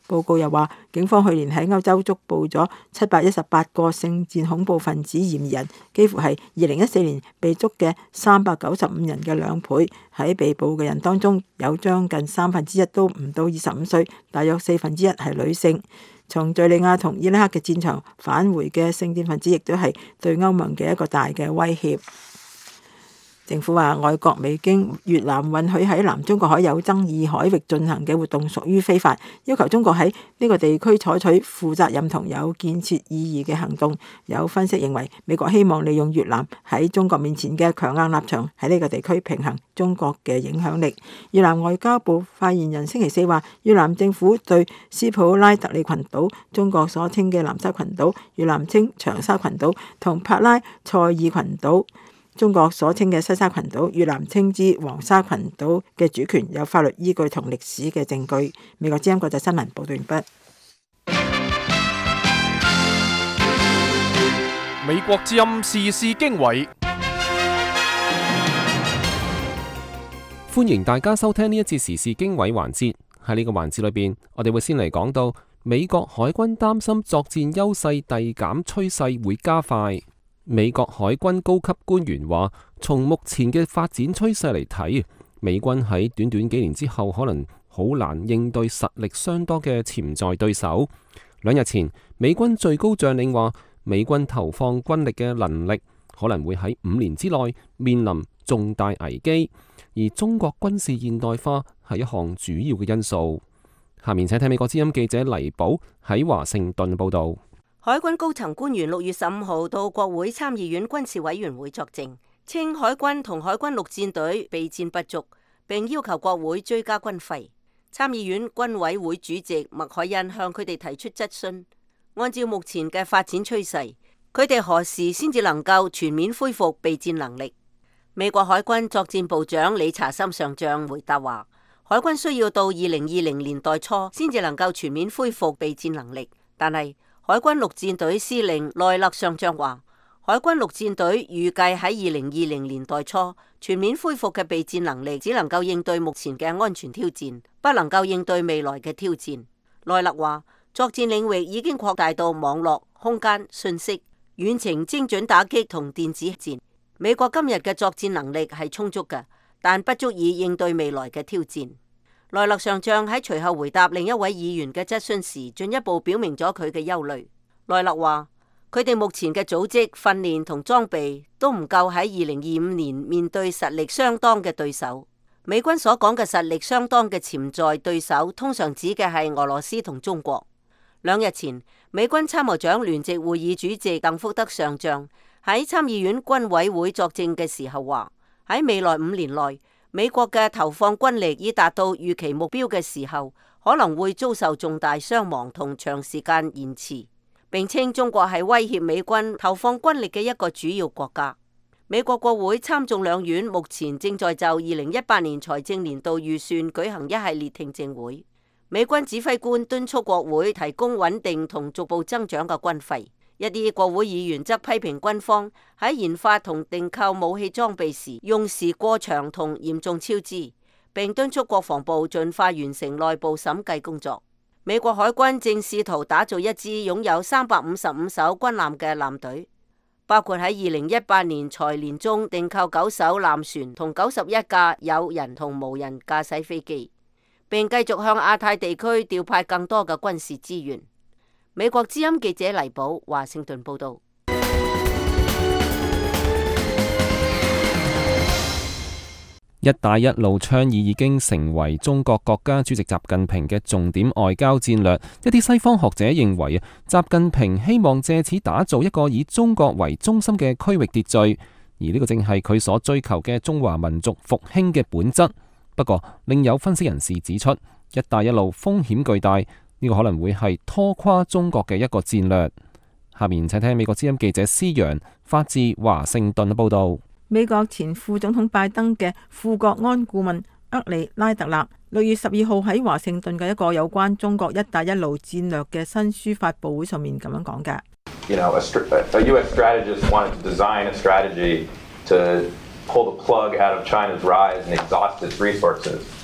報告又話，警方去年喺歐洲捉捕咗718個聖戰恐怖分子嫌疑人，幾乎係2014年被捉嘅395人嘅2倍。喺被捕嘅人當中，有將近1/3都唔到25歲，大約1/4係女性。從敘利亞同伊拉克嘅戰場返回嘅聖戰分子，亦都係對歐盟嘅一個大嘅威脅。政府話，外國未經越南允許喺南中國海有爭議海域進行嘅活動屬於非法，要求中國喺呢個地區採取負責任同有建設意義嘅行動。有分析認為，美國希望利用越南喺中國面前嘅強硬立場，喺呢個地區平衡中國嘅影響力。越南外交部發言人星期四話，越南政府對斯普拉特里群島、中國所稱嘅南沙群島、越南稱長沙群島同帕拉塞爾群島、中國所稱嘅西沙群島、越南稱之黃沙群島嘅主權有法律依據同歷史嘅證據。美國之音國際新聞報道完畢。 美國之音時事經緯， 歡迎大家收聽呢一節時事經緯環節。喺呢個環節裏邊，我哋會先嚟講到美國海軍擔心作戰優勢遞減趨勢會加快。美國海軍高級官員話，從目前嘅發展趨勢嚟睇，美軍喺短短幾年之後可能好難應對實力相當嘅潛在對手。2日前，美軍最高將領話，美軍投放軍力嘅能力可能會喺5年之內面臨重大危機，而中國軍事現代化係一項主要嘅因素。下面請睇美國之音記者黎寶喺華盛頓報道。 海軍高層官員6月15號到國會參議院軍事委員會作證，稱海軍同海軍陸戰隊備戰不足，並要求國會追加軍費。參議院軍委會主席麥凱恩向佢哋提出質詢，按照目前嘅發展趨勢，佢哋何時先至能夠全面恢復備戰能力？美國海軍作戰部長理查森上將回答話，海軍需要到2020年代初先至能夠全面恢復備戰能力，但係海軍陸戰隊司令奈勒上將話，海軍陸戰隊預計喺2020年代初全面恢復嘅備戰能力，只能夠應對目前嘅安全挑戰，不能夠應對未來嘅挑戰。奈勒話，作戰領域已經擴大到網絡、空間、信息、遠程精準打擊同電子戰。美國今日嘅作戰能力係充足嘅，但不足以應對未來嘅挑戰。奈勒上將喺隨後回答另一位議員嘅質詢時，進一步表明咗佢嘅憂慮。奈勒話，佢哋目前嘅組織、訓練同裝備都唔夠喺2025年面對實力相當嘅對手。美軍所講嘅實力相當嘅潛在對手，通常指嘅係俄羅斯同中國。2日前，美軍參謀長聯席會議主席鄧福德上將喺參議院軍委會作證嘅時候話，喺未來5年內，美國嘅投放軍力已達到預期目標嘅時候，可能會遭受重大傷亡同長時間延遲，並稱中國係威脅美軍投放軍力嘅一個主要國家。美國國會參眾兩院目前正在就2018年財政年度預算舉行一系列聽證會。美軍指揮官敦促國會提供穩定同逐步增長嘅軍費。一啲國會議員則批評軍方喺研發同訂購武器裝備時用時過長同嚴重超支，並敦促國防部盡快完成內部審計工作。美國海軍正試圖打造一支擁有355艘軍艦嘅艦隊，包括喺2018年財年中訂購9艘艦船同91架有人同無人駕駛飛機，並繼續向亞太地區調派更多嘅軍事資源。美國之音記者黎寶華盛頓報道。 一帶一路倡議已經成為中國國家主席習近平嘅重點外交戰略。一啲西方學者認為，習近平希望借此打造一個以中國為中心嘅區域秩序，而呢個正係佢所追求嘅中華民族復興嘅本質。不過，另有分析人士指出，一帶一路風險巨大。呢個可能會係拖垮中國嘅一個戰略。下面請聽美國之音記者施揚發自華盛頓嘅報導。 美國前副總統拜登嘅副國安顧問厄里拉特納6月12號喺華盛頓嘅一個有關中國一帶一路戰略嘅新書發佈會上面咁樣講嘅。 A U.S. strategist wanted to design a strategy to pull the plug out of China's rise and exhaust its resources.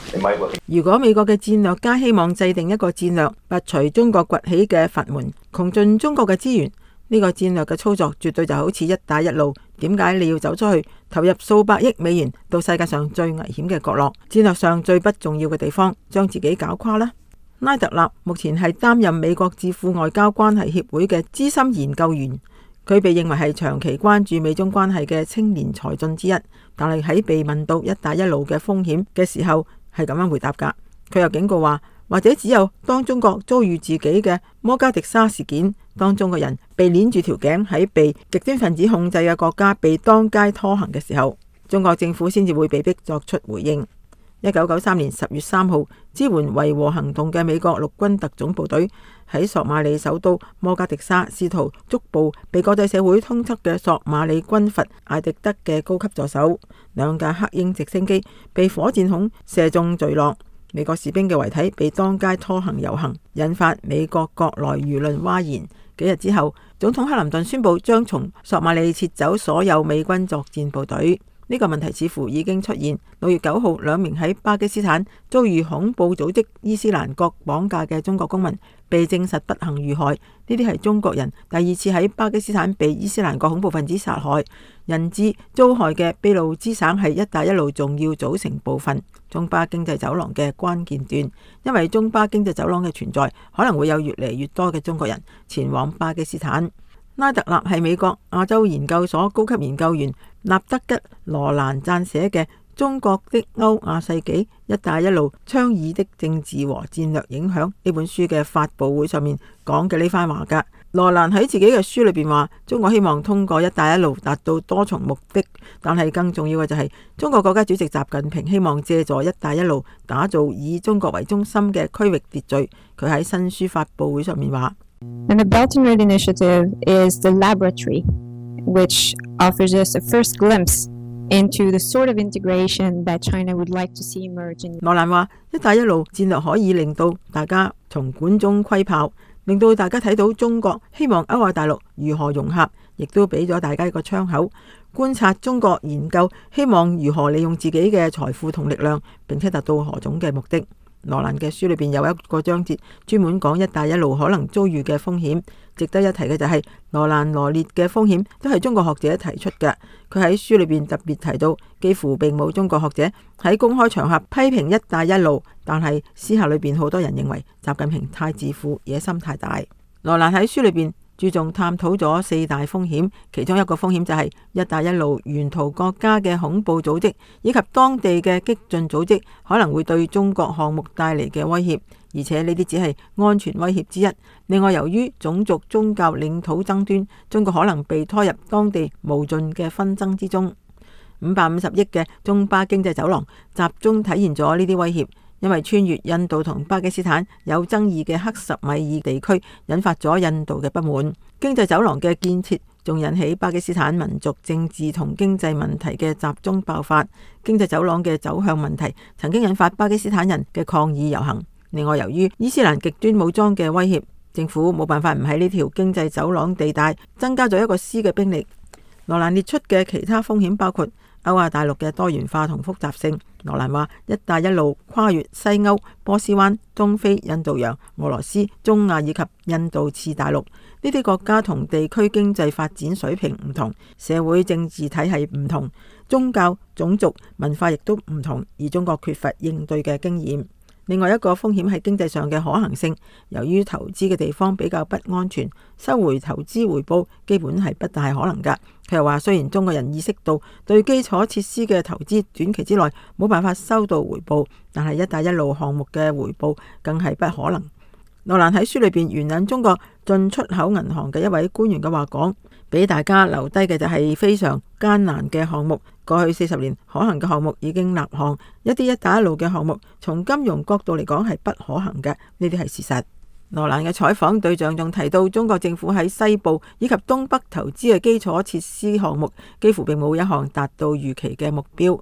it might look. 如果美國嘅戰略家希望制定一個戰略，拔除中國崛起嘅閥門，窮盡中國嘅資源，呢個戰略嘅操作絕對就好似一帶一路。點解你要走出去，投入數百億美元到世界上最危險嘅角落，戰略上最不重要嘅地方，將自己搞垮呢？拉特納目前係擔任美國智庫外交關係協會嘅資深研究員，佢被認為係長期關注美中關係嘅青年才俊之一。但係喺被問到一帶一路嘅風險嘅時候，係咁樣回答㗎。佢又警告話，或者只有當中國遭遇自己嘅摩加迪沙事件，當中國人被鏈住條頸喺被極端分子控制嘅國家被當街拖行嘅時候，中國政府先至會被迫作出回應。1993年10月3號，支援維和行動嘅美國陸軍特種部隊喺索馬里首都摩加迪沙試圖捉捕被國際社會通緝嘅索馬里軍閥艾迪德嘅高級助手，兩架黑鷹直升機被火箭筒射中墜落，美國士兵嘅遺體被當街拖行遊行，引發美國國內輿論譁然。幾日之後，總統克林頓宣布將從索馬里撤走所有美軍作戰部隊。呢個問題似乎已經出現。6月9號，兩名喺巴基斯坦遭遇恐怖組織伊斯蘭國綁架嘅中國公民被證實不幸遇害。呢啲係中國人第2次喺巴基斯坦被伊斯蘭國恐怖分子殺害。人質遭害嘅俾路支省係一帶一路重要組成部分，中巴經濟走廊嘅關鍵段。因為中巴經濟走廊嘅存在，可能會有越嚟越多嘅中國人前往巴基斯坦。拉特納係美國亞洲研究所高級研究員納德吉羅蘭撰寫嘅《中國的歐亞世紀：一帶一路倡議的政治和戰略影響》呢本書嘅發佈會上面講嘅呢番話㗎。羅蘭喺自己嘅書裏邊話，中國希望通過一帶一路達到多重目的，但係更重要嘅就係中國國家主席習近平希望借助一帶一路打造以中國為中心嘅區域秩序。佢喺新書發佈會上面話 And the Belt and Road Initiative is the laboratory which offers us a first glimpse into the sort of integration that China would like to see emerge in. 羅蘭話，一帶一路戰略可以令到大家從管中窺豹，令到大家睇到中國希望歐亞大陸如何融合，亦都俾咗大家一個窗口，觀察中國研究希望如何利用自己嘅財富同力量，並且達到何種嘅目的。羅蘭嘅書裏邊有一個章節專門講一帶一路可能遭遇嘅風險。值得一提嘅就係羅蘭羅列嘅風險都係中國學者提出嘅。佢喺書裏邊特別提到，幾乎並冇中國學者喺公開場合批評一帶一路，但係私下裏邊好多人認為習近平太自負，野心太大。羅蘭喺書裏邊注重探討咗4大風險，其中一個風險就係一帶一路沿途國家嘅恐怖組織以及當地嘅激進組織可能會對中國項目帶嚟嘅威脅，而且呢啲只係安全威脅之一。另外，由於種族、宗教、領土爭端，中國可能被拖入當地無盡嘅紛爭之中。550億嘅中巴經濟走廊集中體現咗呢啲威脅。因為穿越印度同巴基斯坦有爭議嘅克什米爾地區，引發咗印度嘅不滿。經濟走廊嘅建設仲引起巴基斯坦民族政治同經濟問題嘅集中爆發。經濟走廊嘅走向問題曾經引發巴基斯坦人嘅抗議遊行。另外，由於伊斯蘭極端武裝嘅威脅，政府冇辦法唔喺呢條經濟走廊地帶增加咗一個師嘅兵力。羅蘭列出嘅其他風險包括歐亞大陸嘅多元化同複雜性。羅蘭話，一帶一路跨越西歐、波斯灣、東非、印度洋、俄羅斯、中亞以及印度次大陸，呢啲國家同地區經濟發展水平唔同，社會政治體系唔同，宗教、種族、文化亦都唔同，而中國缺乏應對嘅經驗。另外一個風險係經濟上嘅可行性，由於投資嘅地方比較不安全，收回投資回報基本係不大可能㗎。佢又話，雖然中國人意識到對基礎設施嘅投資短期之內冇辦法收到回報，但係一帶一路項目嘅回報更係不可能。羅蘭喺書裏邊援引中國進出口銀行嘅一位官員嘅話講，俾大家留低嘅就係非常艱難嘅項目。過去40年可行嘅項目已經立項，一啲一帶一路嘅項目從金融角度嚟講係不可行嘅，呢啲係事實。羅蘭嘅採訪對象仲提到，中國政府喺西部以及東北投資嘅基礎設施項目幾乎並冇一項達到預期嘅目標。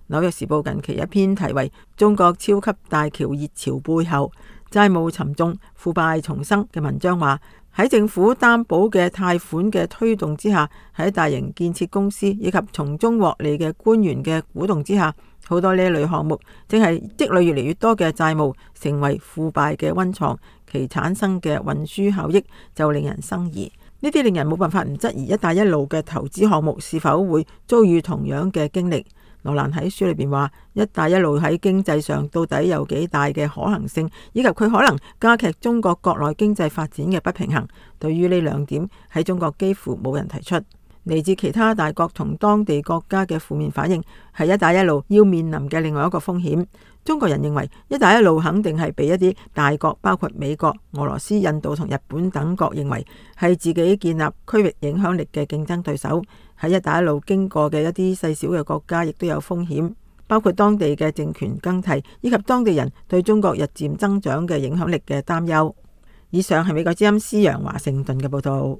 紐約時報近期一篇題為《中國超級大橋熱潮背後，債務沉重、腐敗重生》嘅文章話，喺政府擔保嘅貸款嘅推動之下，喺大型建設公司以及從中獲利嘅官員嘅鼓動之下，好多呢一類項目正係積累越嚟越多嘅債務，成為腐敗嘅溫床，其產生嘅運輸效益就令人生疑。呢啲令人冇辦法唔質疑一帶一路嘅投資項目是否會遭遇同樣嘅經歷。羅蘭喺書裏邊話，一帶一路喺經濟上到底有幾大嘅可行性，以及佢可能加劇中國國內經濟發展嘅不平衡。對於呢兩點，喺中國幾乎冇人提出。嚟自其他大國同當地國家嘅負面反應，係一帶一路要面臨嘅另外一個風險。中國人認為一帶一路肯定係被一啲大國，包括美國、俄羅斯、印度同日本等國認為係自己建立區域影響力嘅競爭對手。喺一帶一路經過嘅一啲細小嘅國家亦都有風險，包括當地嘅政權更替，以及當地人對中國日漸增長嘅影響力嘅擔憂。以上係美國之音施陽華盛頓嘅報道。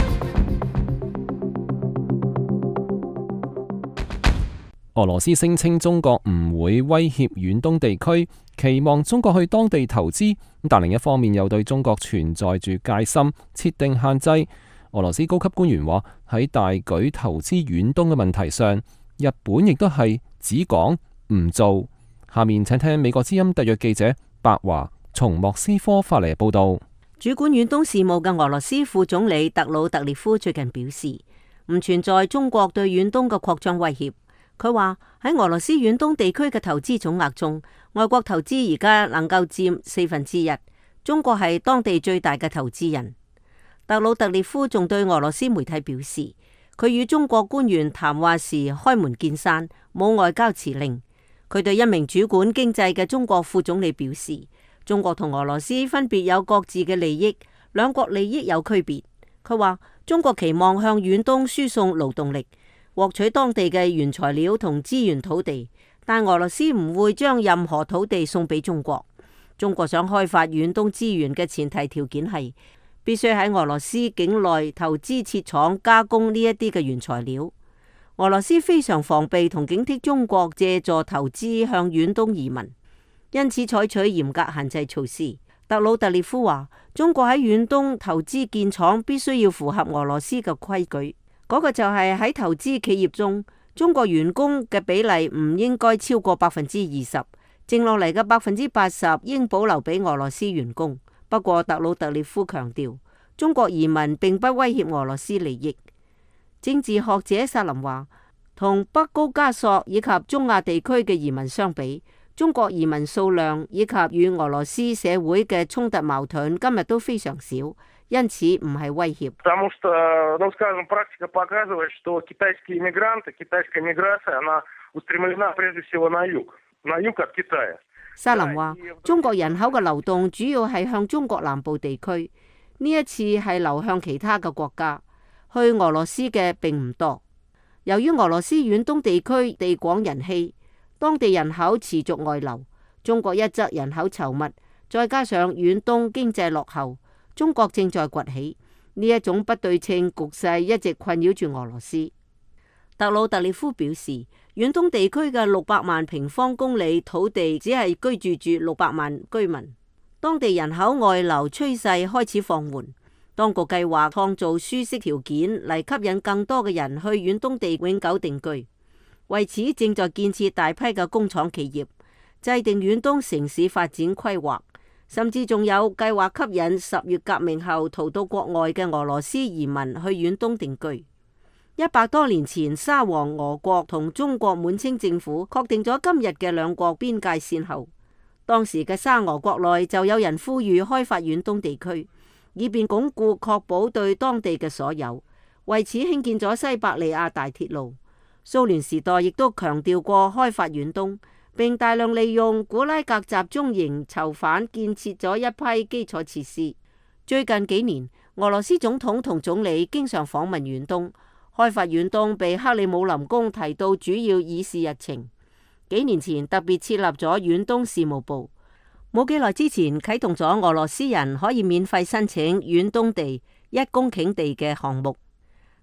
俄羅斯聲稱中國唔會威脅遠東地區，期望中國去當地投資，但另一方面又對中國存在住戒心，設定限制。俄羅斯高級官員話，喺大舉投資遠東嘅問題上，日本亦都係只講唔做。下面請聽美國之音特約記者白華從莫斯科發嚟報道。 主管遠東事務嘅俄羅斯副總理特魯特列夫最近表示，唔存在中國對遠東嘅擴張威脅。佢話喺俄羅斯遠東地區嘅投資總額中，外國投資而家能夠佔1/4，中國係當地最大嘅投資人。特魯特列夫仲對俄羅斯媒體表示，佢與中國官員談話時開門見山，冇外交辭令。佢對一名主管經濟嘅中國副總理表示，中國同俄羅斯分別有各自嘅利益，兩國利益有區別。佢話中國期望向遠東輸送勞動力，獲取當地嘅原材料同資源土地，但俄羅斯唔會將任何土地送俾中國。中國想開發遠東資源嘅前提條件係必須喺俄羅斯境內投資設廠加工呢一啲嘅原材料。俄羅斯非常防備同警惕中國借助投資向遠東移民，因此採取嚴格限制措施。特魯特列夫話，中國喺遠東投資建廠必須要符合俄羅斯嘅規矩。嗰個就係喺投資企業中，中國員工嘅比例唔應該超過20%，剩落嚟嘅80%應保留俾俄羅斯員工。不過特魯特列夫強調，中國移民並不威脅俄羅斯利益。政治學者薩林話，同北高加索以及中亞地區嘅移民相比，中國移民數量以及與俄羅斯社會嘅衝突矛盾今日都非常少。因此唔係威脅。沙林話，中國人口嘅流動主要係向中國南部地區，呢一次係流向其他嘅國家，去俄羅斯嘅並唔多。由於俄羅斯遠東地區地廣人稀，當地人口持續外流，中國一則人口稠密，再加上遠東經濟落後，中國正在崛起，呢一種不對稱局勢一直困擾住俄羅斯。特魯特列夫表示，遠東地區嘅600萬平方公里土地只係居住住600萬居民，當地人口外流趨勢開始放緩。當局計劃創造舒適條件嚟吸引更多嘅人去遠東地永久定居，為此正在建設大批嘅工廠企業，制定遠東城市發展規劃。甚至仲有計劃吸引10月革命後逃到國外嘅俄羅斯移民去遠東定居。100多年前，沙皇俄國同中國滿清政府確定咗今日嘅兩國邊界線後，當時嘅沙俄國內就有人呼籲開發遠東地區，以便鞏固確保對當地嘅所有。為此興建咗西伯利亞大鐵路。蘇聯時代亦都強調過開發遠東，並大量利用古拉格集中營囚犯建設咗一批基礎設施。最近幾年，俄羅斯總統同總理經常訪問遠東，開發遠東被克里姆林宮提到主要議事日程。幾年前特別設立咗遠東事務部，冇幾耐之前啟動咗俄羅斯人可以免費申請遠東地1公頃地嘅項目。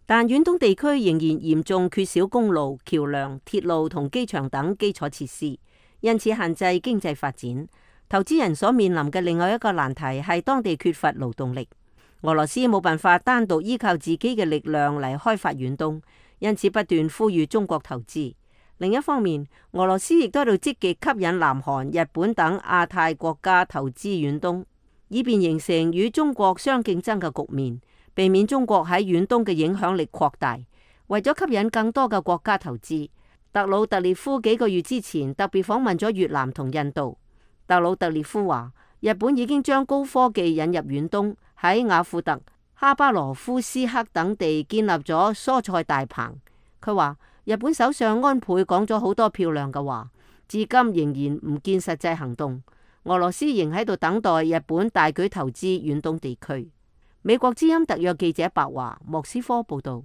但遠東地區仍然嚴重缺少公路、橋樑、鐵路同機場等基礎設施，因此限制經濟發展。投資人所面臨嘅另外一個難題係當地缺乏勞動力。俄羅斯冇辦法單獨依靠自己嘅力量嚟開發遠東，因此不斷呼籲中國投資。另一方面，俄羅斯亦都喺度積極吸引南韓、日本等亞太國家投資遠東，以便形成與中國相競爭嘅局面，避免中國喺遠東嘅影響力擴大。為咗吸引更多嘅國家投資，特魯特列夫幾個月之前特別訪問咗越南同印度。特魯特列夫話，日本已經將高科技引入遠東，喺雅庫特、哈巴羅夫斯克等地建立咗蔬菜大棚。佢話，日本首相安倍講咗好多漂亮嘅話，至今仍然唔見實際行動。俄羅斯仍喺度等待日本大舉投資遠東地區。美國之音特約記者白華，莫斯科報道。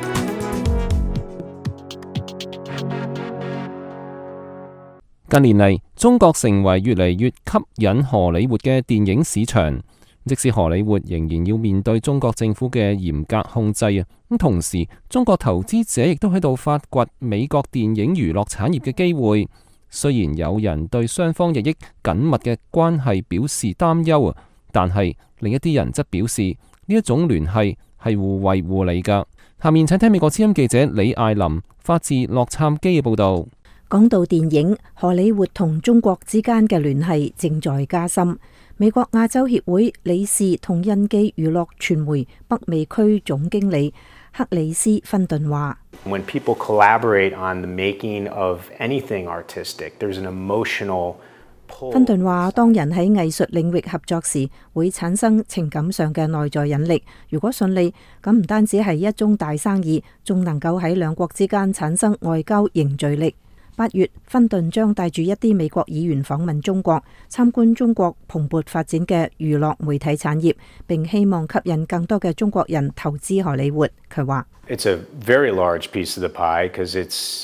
近年嚟，中國成為越嚟越吸引荷里活嘅電影市場。即使荷里活仍然要面對中國政府嘅嚴格控制啊，咁同時中國投資者亦都喺度發掘美國電影娛樂產業嘅機會。雖然有人對雙方日益緊密嘅關係表示擔憂啊，但係另一啲人則表示呢一種聯繫係互惠互利噶。下面請聽美國之音記者李艾琳發自洛杉磯嘅報道。 講到電影，荷里活同中國之間嘅聯繫正在加深。美國亞洲協會理事同印記娛樂傳媒北美區總經理克里斯芬頓話 ：When people collaborate on the making of anything artistic, there's an emotional pull。 芬頓話，當人喺藝術領域合作時，會產生情感上嘅內在引力。如果順利，咁唔單止係一宗大生意，仲能夠喺兩國之間產生外交凝聚力。8月，芬頓將帶住一啲美國議員訪問中國，參觀中國蓬勃發展嘅娛樂媒體產業，並希望吸引更多嘅中國人投資荷里活。佢話 ：It's a very large piece of the pie because it's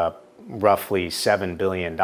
roughly $7 billion,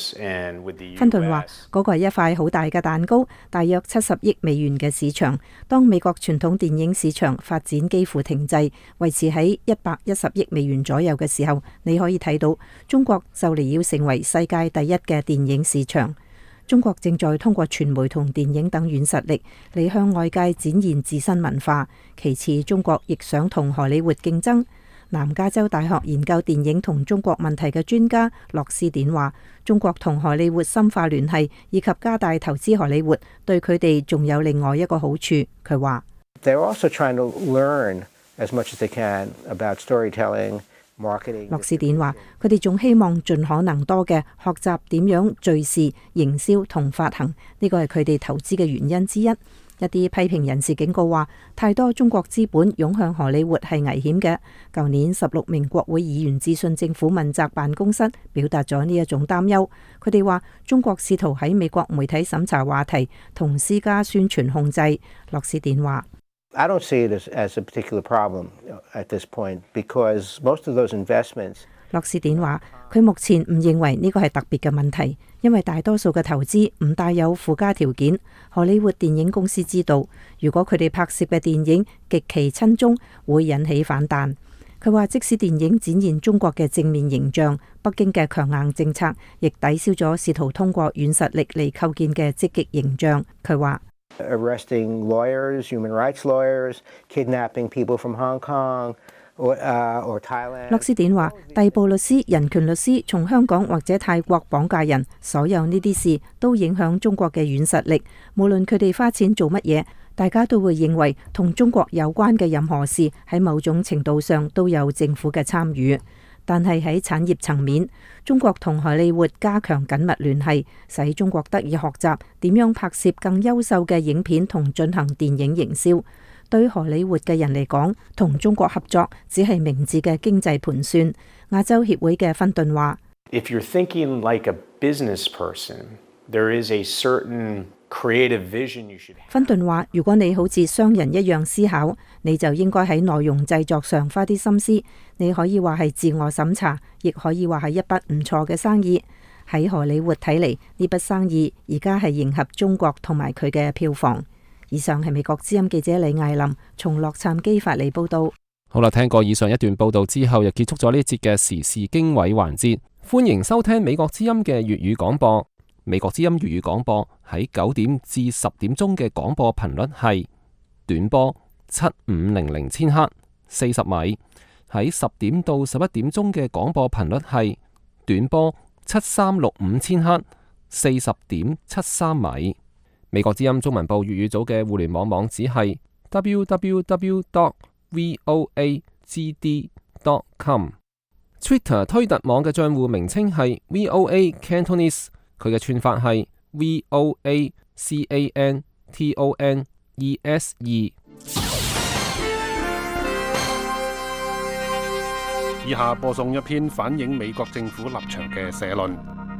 and with the US。 芬頓話：嗰個係一塊好大嘅蛋糕，大約70億美元嘅市場。當美國傳統電影市場發展幾乎停滯，維持喺110億美元左右嘅時候，你可以睇到中國就嚟要成為世界第一嘅電影市場。中國正在通過傳媒同電影等軟實力嚟向外界展現自身文化。其次，中國亦想同荷里活競爭。南加州大學研究電影同中國問題嘅專家洛斯典話：中國同荷里活深化聯繫以及加大投資荷里活，對佢哋仲有另外一個好處。佢話 ：They're also trying to learn as much as they can about storytelling, marketing。 洛斯典話：佢哋仲希望盡可能多嘅學習點樣敘事、營銷同發行，呢個係佢哋投資嘅原因之一。一啲批評人士警告話，太多中國資本湧向荷里活係危險嘅。舊年16名國會議員致信政府問責辦公室，表達咗呢一種擔憂。佢哋話中國試圖喺美國媒體審查話題同施加宣傳控制。洛斯典話 ：I don't see it as a particular problem at this point because most of those investments。 洛斯典話：佢目前唔認為呢個係特別嘅問題，因為大多數嘅投資唔帶有附加條件。荷里活電影公司知道，如果佢哋拍攝嘅電影極其親中，會引起反彈。佢話，即使電影展現中國嘅正面形象，北京嘅強硬政策亦抵消咗試圖通過軟實力嚟構建嘅積極形象。佢話 ：Arresting lawyers, human rights lawyers, kidnapping people from Hong Kong。 洛斯典話：逮捕律師、人權律師從香港或者泰國綁架人，所有呢啲事都影響中國嘅軟實力。無論佢哋花錢做乜嘢，大家都會認為同中國有關嘅任何事喺某種程度上都有政府嘅參與。但係喺產業層面，中國同荷里活加強緊密聯繫，使中國得以學習點樣拍攝更優秀嘅影片同進行電影營銷。對荷里活嘅人嚟講，同中國合作只係明智嘅經濟盤算。亞洲協會嘅芬頓話 ：If you're thinking like a business person, there is a certain creative vision you should have。 芬頓話：如果你好似商人一樣思考，你就應該喺內容製作上花啲心思。你可以話係自我審查，亦可以話係一筆唔錯嘅生意。喺荷里活睇嚟，呢筆生意而家係迎合中國同埋佢嘅票房。以上係美國之音記者李艾琳從洛杉磯發嚟報道。 好啦，聽過以上一段報道之後，又結束咗呢一節嘅時事經緯環節。歡迎收聽美國之音嘅粵語廣播。美國之音粵語廣播喺9點至10點鐘嘅廣播頻率係短波7500千赫40米，喺10點到11點鐘嘅廣播頻率係短波7365千赫40.73米。美國之音中文部粵語組嘅互聯網網址係 www.voagd.com。Twitter 推特網嘅賬戶名稱係 VOA Cantonese， 佢嘅串法係 VOACANTONESE。 以下播送一篇反映美國政府立場嘅社論。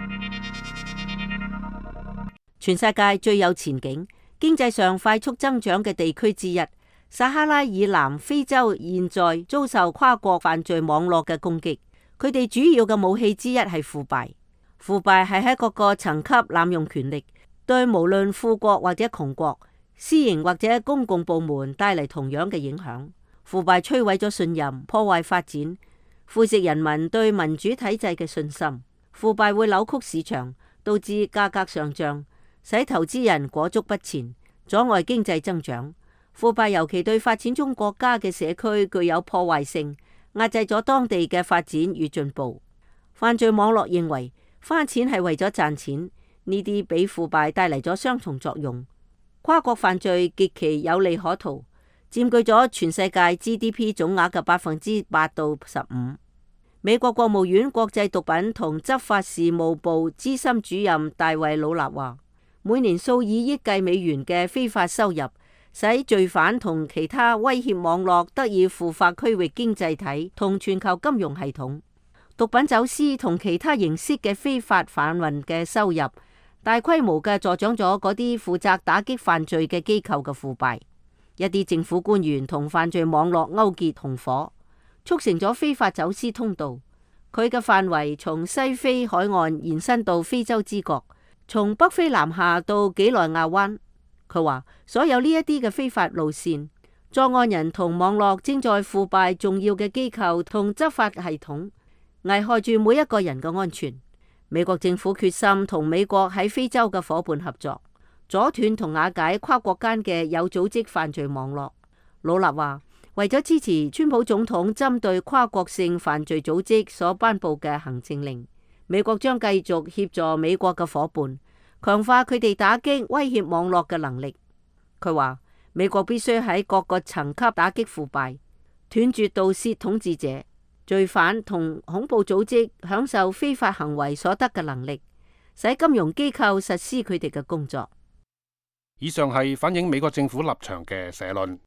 全世界最有前景、經濟上快速增長嘅地區之一，撒哈拉以南非洲現在遭受跨國犯罪網絡嘅攻擊。佢哋主要嘅武器之一係腐敗。腐敗係喺各個層級濫用權力，對無論富國或者窮國、私營或者公共部門帶嚟同樣嘅影響。腐敗摧毀咗信任，破壞發展，腐蝕人民對民主體制嘅信心。腐敗會扭曲市場，導致價格上漲，使投資人裹足不前，阻礙經濟增長。腐敗尤其對發展中國家嘅社區具有破壞性，壓制咗當地嘅發展與進步。犯罪網絡認為花錢係為咗賺錢，呢啲俾腐敗帶嚟咗雙重作用。跨國犯罪極其有利可圖，佔據咗全世界 GDP 總額嘅8%到15%。美國國務院國際毒品同執法事務部資深主任大衛魯納話，每年數以億計美元嘅非法收入，使罪犯同其他威脅網絡得以腐化區域經濟體同全球金融系統。毒品走私同其他形式嘅非法販運嘅收入，大規模嘅助長咗嗰啲負責打擊犯罪嘅機構嘅腐敗。一啲政府官員同犯罪網絡勾結同伙，促成咗非法走私通道。佢嘅範圍從西非海岸延伸到非洲之角，從北非南下到幾內亞灣。佢話所有呢一啲嘅非法路線，作案人同網絡正在腐敗重要嘅機構同執法系統，危害住每一個人嘅安全。美國政府決心同美國喺非洲嘅夥伴合作，阻斷同瓦解跨國間嘅有組織犯罪網絡。魯納話，為咗支持川普總統針對跨國性犯罪組織所頒布嘅行政令，美國將繼續協助美國嘅夥伴，強化佢哋打擊威脅網絡嘅能力。佢話，美國必須喺各個層級打擊腐敗，斷絕盜竊統治者、罪犯同恐怖組織享受非法行為所得嘅能力，使金融機構實施佢哋嘅工作。 以上係反映美國政府立場嘅社論。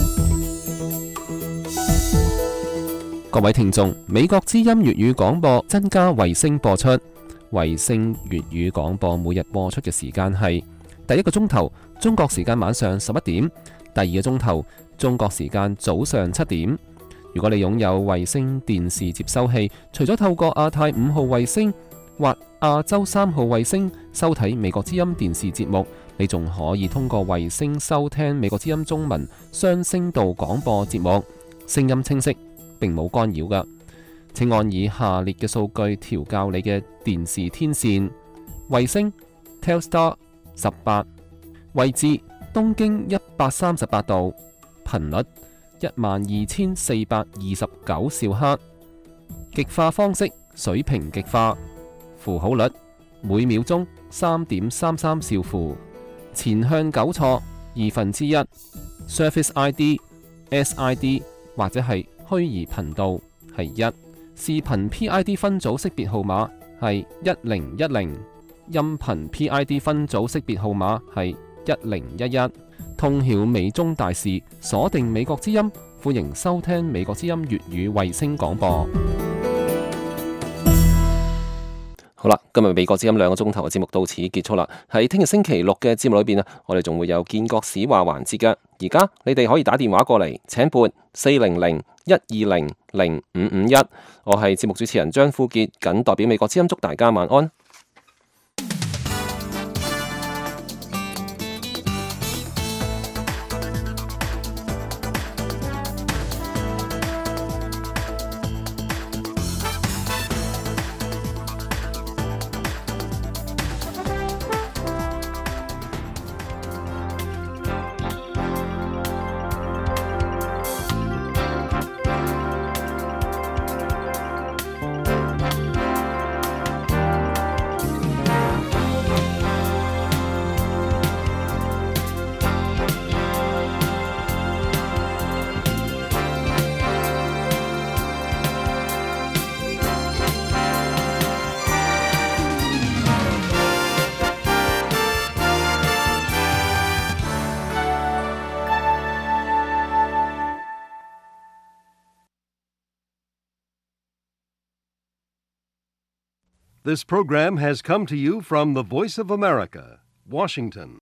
各位聽眾，美國之音粵語廣播增加衛星播出。衛星粵語廣播每日播出嘅時間係第一個鐘頭中國時間晚上11點，第二個鐘頭中國時間早上7點。如果你擁有衛星電視接收器，除咗透過亞太5號衛星或亞洲3號衛星收睇美國之音電視節目，你仲可以通過衛星收聽美國之音中文雙聲道廣播節目，聲音清晰，並冇干擾㗎。請按以下列嘅數據調校你嘅電視天線：衛星 Telstar 18，位置東經138度，頻率12429兆赫，極化方式水平極化，符號率每秒鐘3.33兆符，前向糾錯1/2， Service ID、SID 或者係虛擬頻道係1，視頻 PID 分組識別號碼係1010，音頻 PID 分組識別號碼係1011。通曉美中大事，鎖定美國之音，歡迎收聽美國之音粵語衛星廣播。好啦，今日美國之音2個鐘頭嘅節目到此結束啦。喺聽日星期六嘅節目裏邊啊，我哋仲會有建國史話環節嘅。而家你哋可以打電話過嚟，請撥400-120-0551。我係節目主持人張富傑，謹代表美國之音祝大家晚安。 This program has come to you from the Voice of America, Washington.